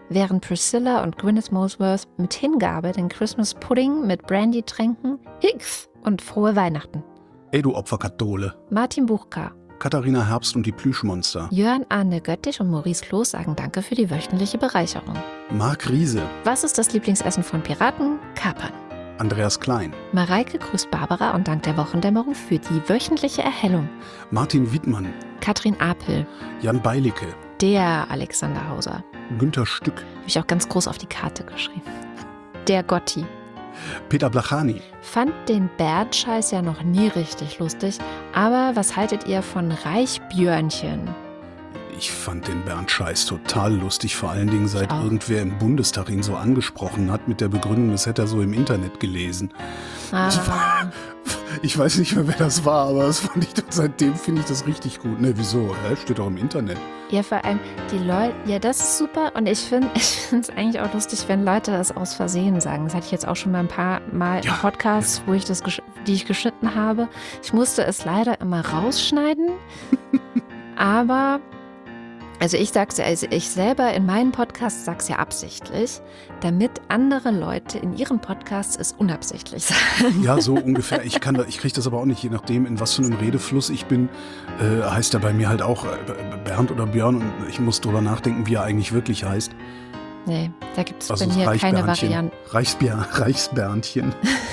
während Priscilla und Gwyneth Molesworth mit Hingabe den Christmas Pudding mit Brandy tränken. Hicks und frohe Weihnachten. Ey, du Opferkathole. Martin Buchka, Katharina Herbst und die Plüschmonster. Jörn Arne Göttich und Maurice Kloß sagen Danke für die wöchentliche Bereicherung. Marc Riese. Was ist das Lieblingsessen von Piraten? Kapern. Andreas Klein. Mareike grüßt Barbara und dankt der Wochendämmerung für die wöchentliche Erhellung. Martin Wiedmann. Katrin Apel, Jan Beilicke. der Alexander Hauser. Günter Stück. Habe ich auch ganz groß auf die Karte geschrieben. Der Gotti. Peter Blachani. Fand den Bärtscheiß ja noch nie richtig lustig, aber was haltet ihr von Reichbjörnchen? Ich fand den Bernd Scheiß total lustig, vor allen Dingen seit auch. irgendwer im Bundestag ihn so angesprochen hat mit der Begründung, das hätte er so im Internet gelesen. Ah, Ich weiß nicht mehr, wer das war, aber das fand ich, seitdem finde ich das richtig gut. Ne, wieso? Hä? Steht doch im Internet. ja, vor allem die Leute, ja, das ist super und ich finde ich finde es eigentlich auch lustig, wenn Leute das aus Versehen sagen. Das hatte ich jetzt auch schon mal ein paar Mal Ja, im Podcast, wo ich das, gesch- die ich geschnitten habe. Ich musste es leider immer rausschneiden, aber also ich sag's ja, also ich selber in meinen Podcasts sag's ja absichtlich, damit andere Leute in ihren Podcasts es unabsichtlich sagen. Ja, so ungefähr. Ich kann da, ich kriege das aber auch nicht, je nachdem, in was für einem Redefluss ich bin, äh, heißt er bei mir halt auch äh, Bernd oder Björn und ich muss drüber nachdenken, wie er eigentlich wirklich heißt. Nee, da gibt es Also bei das mir keine Reichsbärnchen. Varianten. Reichsbär, Reichsbärnchen.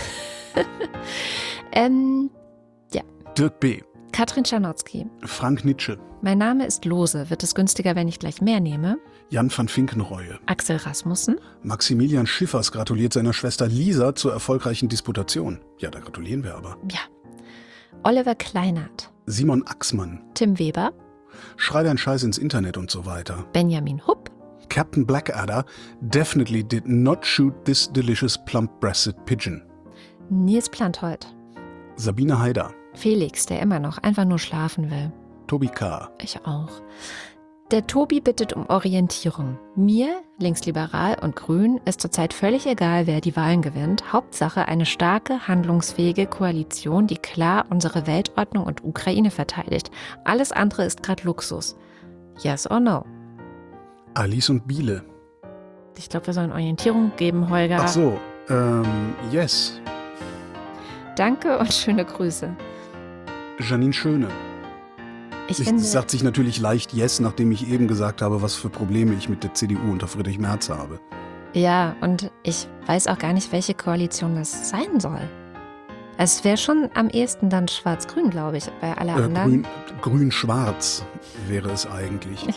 Ähm, Dirk B., Katrin Czarnotzki. Frank Nitsche, Mein Name ist Lose. Wird es günstiger, wenn ich gleich mehr nehme? Jan van Finkenreue. Axel Rasmussen. Maximilian Schiffers gratuliert seiner Schwester Lisa zur erfolgreichen Disputation. Ja, da gratulieren wir aber. Ja. Oliver Kleinert. Simon Axmann. Tim Weber. Schrei dein Scheiß ins Internet und so weiter. Benjamin Hupp. Captain Blackadder definitely did not shoot this delicious plump-breasted pigeon. Nils Planthold. Sabine Haider. Felix, der immer noch einfach nur schlafen will. Tobi K. Ich auch. Der Tobi bittet um Orientierung. Mir, linksliberal und grün, ist zurzeit völlig egal, wer die Wahlen gewinnt. Hauptsache eine starke, handlungsfähige Koalition, die klar unsere Weltordnung und Ukraine verteidigt. Alles andere ist gerade Luxus. Yes or no? Alice und Biele. Ich glaube, wir sollen Orientierung geben, Holger. Ach so, ähm, yes. Danke und schöne Grüße. Janine Schöne. Ich Ich, finde, das sagt sich natürlich leicht yes, nachdem ich eben gesagt habe, was für Probleme ich mit der C D U unter Friedrich Merz habe. ja, und ich weiß auch gar nicht, welche Koalition das sein soll. Es wäre schon am ehesten dann schwarz-grün, glaube ich, bei alle Äh, anderen. grün, grün-schwarz wäre es eigentlich.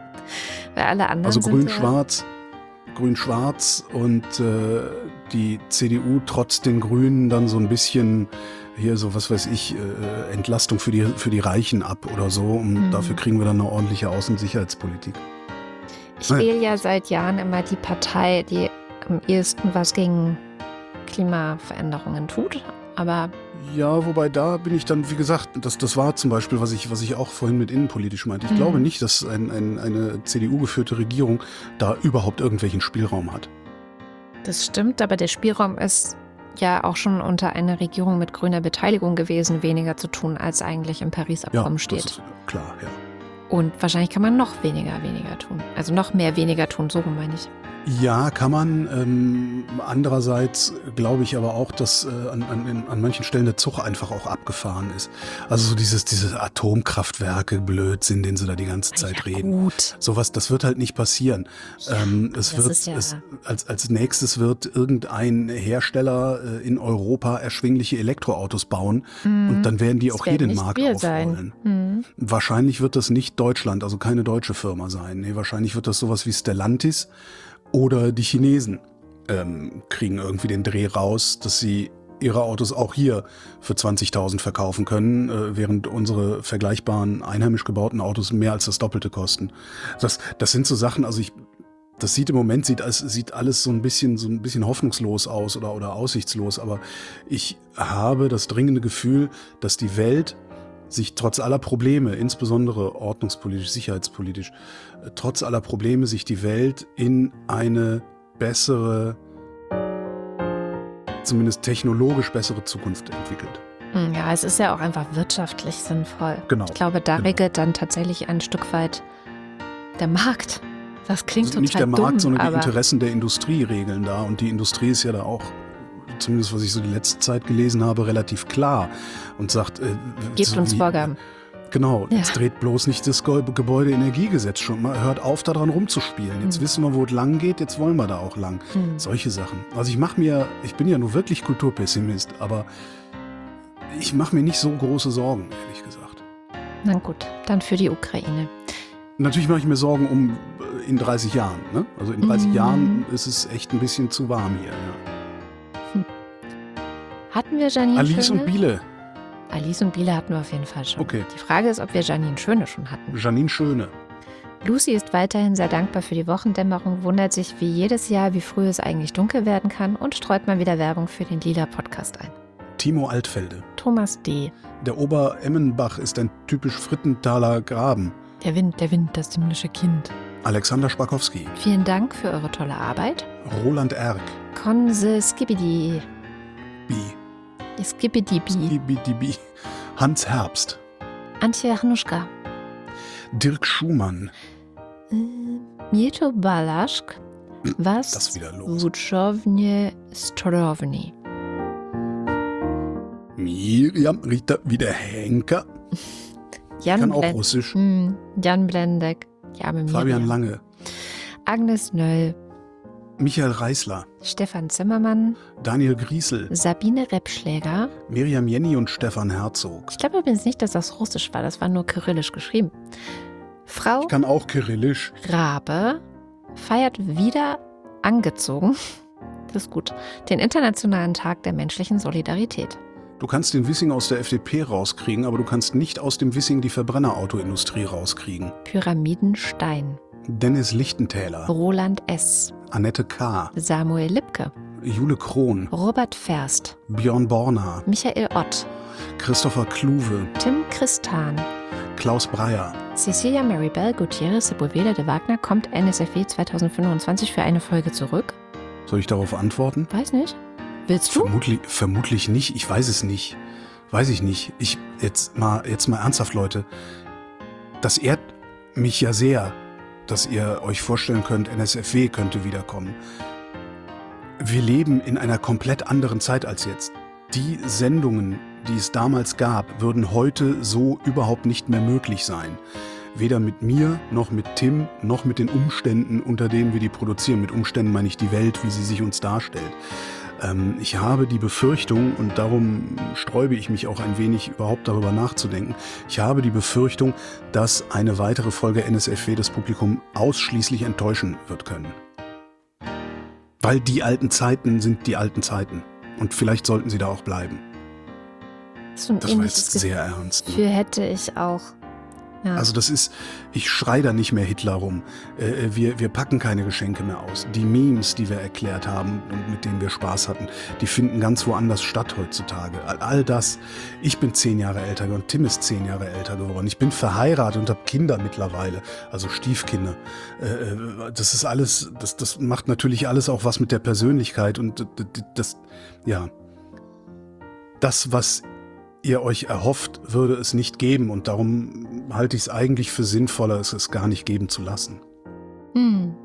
Bei alle anderen Also sind grün-schwarz, grün-schwarz und äh, die C D U trotz den Grünen dann so ein bisschen hier so, was weiß ich, äh, Entlastung für die, für die Reichen ab oder so. Und Mhm. dafür kriegen wir dann eine ordentliche Außen- und Sicherheitspolitik. Ich wähle ja seit Jahren immer die Partei, die am ehesten was gegen Klimaveränderungen tut. Aber Ja, wobei da bin ich dann, wie gesagt, das, das war zum Beispiel, was ich, was ich auch vorhin mit innenpolitisch meinte. Ich Mhm. glaube nicht, dass ein, ein, eine C D U-geführte Regierung da überhaupt irgendwelchen Spielraum hat. das stimmt, aber der Spielraum ist ja auch schon unter einer Regierung mit grüner Beteiligung gewesen, weniger zu tun, als eigentlich im Paris-Abkommen das steht. ist klar, ja. Und wahrscheinlich kann man noch weniger weniger tun. Also noch mehr weniger tun, so rum meine ich. Ja, kann man. Ähm, andererseits glaube ich aber auch, dass äh, an, an, an manchen Stellen der Zug einfach auch abgefahren ist. Also so dieses, diese Atomkraftwerke, Blödsinn, den sie da die ganze Zeit ja, reden. gut. Sowas, das wird halt nicht passieren. ähm, es das wird, ist ja- es, als, als nächstes wird irgendein Hersteller äh, in Europa erschwingliche Elektroautos bauen und dann werden die Das auch werden hier den nicht Markt wir aufrollen. sein. Mhm. Wahrscheinlich wird das nicht Deutschland, also keine deutsche Firma sein. Nee, wahrscheinlich wird das sowas wie Stellantis oder die Chinesen ähm, kriegen irgendwie den Dreh raus, dass sie ihre Autos auch hier für zwanzigtausend verkaufen können, äh, während unsere vergleichbaren einheimisch gebauten Autos mehr als das Doppelte kosten. Das, das sind so Sachen, also ich, das sieht im Moment, sieht, als, sieht alles so ein bisschen, so ein bisschen hoffnungslos aus oder, oder aussichtslos, aber ich habe das dringende Gefühl, dass die Welt sich trotz aller Probleme, insbesondere ordnungspolitisch, sicherheitspolitisch, äh, trotz aller Probleme sich die Welt in eine bessere, zumindest technologisch bessere Zukunft entwickelt. Ja, es ist ja auch einfach wirtschaftlich sinnvoll. Genau. Ich glaube, da Genau. regelt dann tatsächlich ein Stück weit der Markt. Das klingt Also total nicht der Markt, dumm, sondern die aber Interessen der Industrie regeln da. Und die Industrie ist ja da auch, zumindest was ich so die letzte Zeit gelesen habe, relativ klar und sagt, äh, gebt so uns wie- Vorgaben. Genau, Ja. jetzt dreht bloß nicht das Ge- Gebäudeenergiegesetz schon mal, hört auf daran rumzuspielen. Jetzt Hm. wissen wir, wo es lang geht, jetzt wollen wir da auch lang. Hm. Solche Sachen. Also ich mache mir, ich bin ja nur wirklich Kulturpessimist, aber ich mache mir nicht so große Sorgen, ehrlich gesagt. Na gut, dann für die Ukraine. Natürlich mache ich mir Sorgen um äh, in dreißig Jahren. Ne? Also in dreißig Mhm. Jahren ist es echt ein bisschen zu warm hier. Ja. Hatten wir Janine Alice Schöne? und Biele. Alice und Biele hatten wir auf jeden Fall schon. Okay. Die Frage ist, ob wir Janine Schöne schon hatten. Janine Schöne. Lucy ist weiterhin sehr dankbar für die Wochendämmerung, wundert sich wie jedes Jahr, wie früh es eigentlich dunkel werden kann und streut mal wieder Werbung für den Lila-Podcast ein. Timo Altfelde. Thomas D. Der Ober-Emmenbach ist ein typisch Frittenthaler Graben. Der Wind, der Wind, das himmlische Kind. Alexander Spakowski. Vielen Dank für eure tolle Arbeit. Roland Erck. Konse Skibidi. Bi. Skibidi-Bi. Ibidibi. Hans Herbst. Antje Hanuschka. Dirk Schumann. Äh, Mieto Balaschk. Was? Das wieder los. Wutschownie Strovny. Miriam Rita wieder Henker. Jan Kann auch Blend- Russisch. Hm, Jan Blendek. Ja, mit Fabian Miriam. Lange. Agnes Nöll. Michael Reißler. Stefan Zimmermann. Daniel Griesel. Sabine Repschläger. Miriam Jenny und Stefan Herzog. Ich glaube übrigens nicht, dass das Russisch war. Das war nur kyrillisch geschrieben. Frau Ich kann auch Kyrillisch. Rabe feiert wieder angezogen, das ist gut, den Internationalen Tag der menschlichen Solidarität. Du kannst den Wissing aus der F D P rauskriegen, aber du kannst nicht aus dem Wissing die Verbrennerautoindustrie rauskriegen. Pyramidenstein. Dennis Lichtentäler. Roland S. Annette K. Samuel Lipke. Jule Krohn. Robert Ferst. Björn Borner. Michael Ott. Christopher Kluwe. Tim Christan. Klaus Breyer. Cecilia Maribel Gutierrez Sepulveda de Wagner kommt N S F W zwanzig fünfundzwanzig für eine Folge zurück. Soll ich darauf antworten? Weiß nicht. Willst du? Vermutlich, vermutlich nicht. Ich weiß es nicht. Weiß ich nicht. Ich, jetzt mal, jetzt mal ernsthaft, Leute. Das ehrt mich ja sehr, dass ihr euch vorstellen könnt, N S F W könnte wiederkommen. Wir leben in einer komplett anderen Zeit als jetzt. Die Sendungen, die es damals gab, würden heute so überhaupt nicht mehr möglich sein. Weder mit mir, noch mit Tim, noch mit den Umständen, unter denen wir die produzieren. Mit Umständen meine ich die Welt, wie sie sich uns darstellt. Ähm, ich habe die Befürchtung, und darum sträube ich mich auch ein wenig, überhaupt darüber nachzudenken, ich habe die Befürchtung, dass eine weitere Folge N S F W das Publikum ausschließlich enttäuschen wird können. Weil die alten Zeiten sind die alten Zeiten. Und vielleicht sollten sie da auch bleiben. So ein Das war ähnliches jetzt sehr ernst. Ne? Gefühl hätte ich auch. Ja. Also das ist, ich schrei da nicht mehr Hitler rum. Äh, wir, wir packen keine Geschenke mehr aus. Die Memes, die wir erklärt haben und mit denen wir Spaß hatten, die finden ganz woanders statt heutzutage. All, all das. Ich bin zehn Jahre älter geworden, Tim ist zehn Jahre älter geworden. Ich bin verheiratet und habe Kinder mittlerweile, also Stiefkinder. Äh, das ist alles, das, das macht natürlich alles auch was mit der Persönlichkeit und das, ja, das, was ihr euch erhofft, würde es nicht geben. Und darum halte ich es eigentlich für sinnvoller, es es gar nicht geben zu lassen. Hm.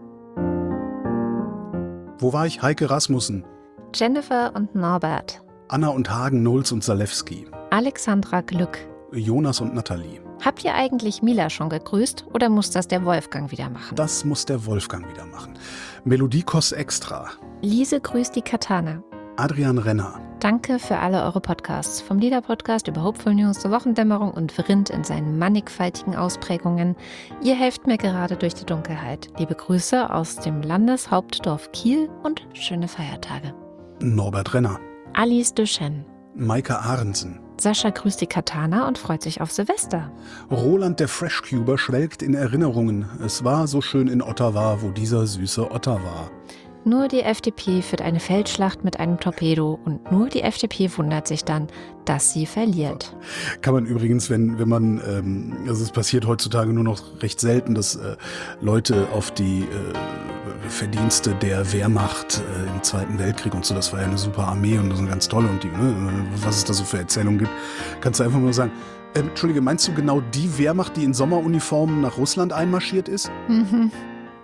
Wo war ich? Heike Rasmussen, Jennifer und Norbert. Anna und Hagen, Nulz und Zalewski, Alexandra Glück. Jonas und Nathalie. Habt ihr eigentlich Mila schon gegrüßt oder muss das der Wolfgang wieder machen? Das muss der Wolfgang wieder machen. Melodiekos Extra. Lise grüßt die Katana. Adrian Renner. Danke für alle eure Podcasts. Vom Lieder-Podcast über Hopeful News zur Wochendämmerung und Vrind in seinen mannigfaltigen Ausprägungen. Ihr helft mir gerade durch die Dunkelheit. Liebe Grüße aus dem Landeshauptdorf Kiel und schöne Feiertage. Norbert Renner. Alice Duchen. Maike Ahrensen. Sascha grüßt die Katana und freut sich auf Silvester. Roland der Freshcuber schwelgt in Erinnerungen. Es war so schön in Ottawa, wo dieser süße Otter war. Nur die F D P führt eine Feldschlacht mit einem Torpedo und nur die F D P wundert sich dann, dass sie verliert. Kann man übrigens, wenn, wenn man, ähm, also es passiert heutzutage nur noch recht selten, dass äh, Leute auf die äh, Verdienste der Wehrmacht äh, im Zweiten Weltkrieg und so, das war ja eine super Armee und das ist eine ganz tolle und die, ne, was es da so für Erzählungen gibt, kannst du einfach nur sagen, äh, Entschuldige, meinst du genau die Wehrmacht, die in Sommeruniformen nach Russland einmarschiert ist? Mhm.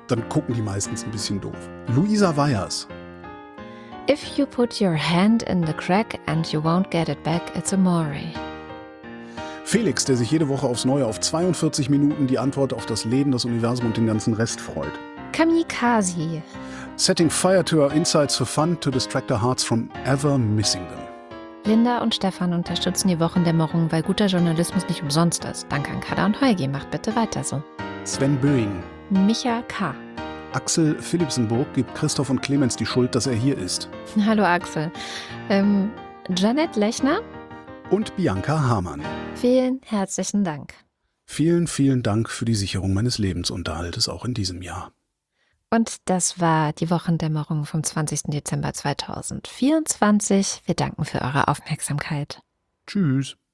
dann gucken die meistens ein bisschen doof. Luisa Weyers. If you put your hand in the crack and you won't get it back, it's amore. Felix, der sich jede Woche aufs Neue auf zweiundvierzig Minuten die Antwort auf das Leben, das Universum und den ganzen Rest freut. Kamikaze. Setting fire to our insides for fun to distract our hearts from ever missing them. Linda und Stefan unterstützen die Wochendämmerung, weil guter Journalismus nicht umsonst ist. Danke an Kada und Heugi. Macht bitte weiter so. Sven Böing. Micha K. Axel Philipsenburg gibt Christoph und Clemens die Schuld, dass er hier ist. Hallo Axel. Ähm, Janet Lechner. Und Bianca Hamann. Vielen herzlichen Dank. Vielen, vielen Dank für die Sicherung meines Lebensunterhaltes auch in diesem Jahr. Und das war die Wochendämmerung vom zwanzigsten Dezember zweitausendvierundzwanzig. Wir danken für eure Aufmerksamkeit. Tschüss.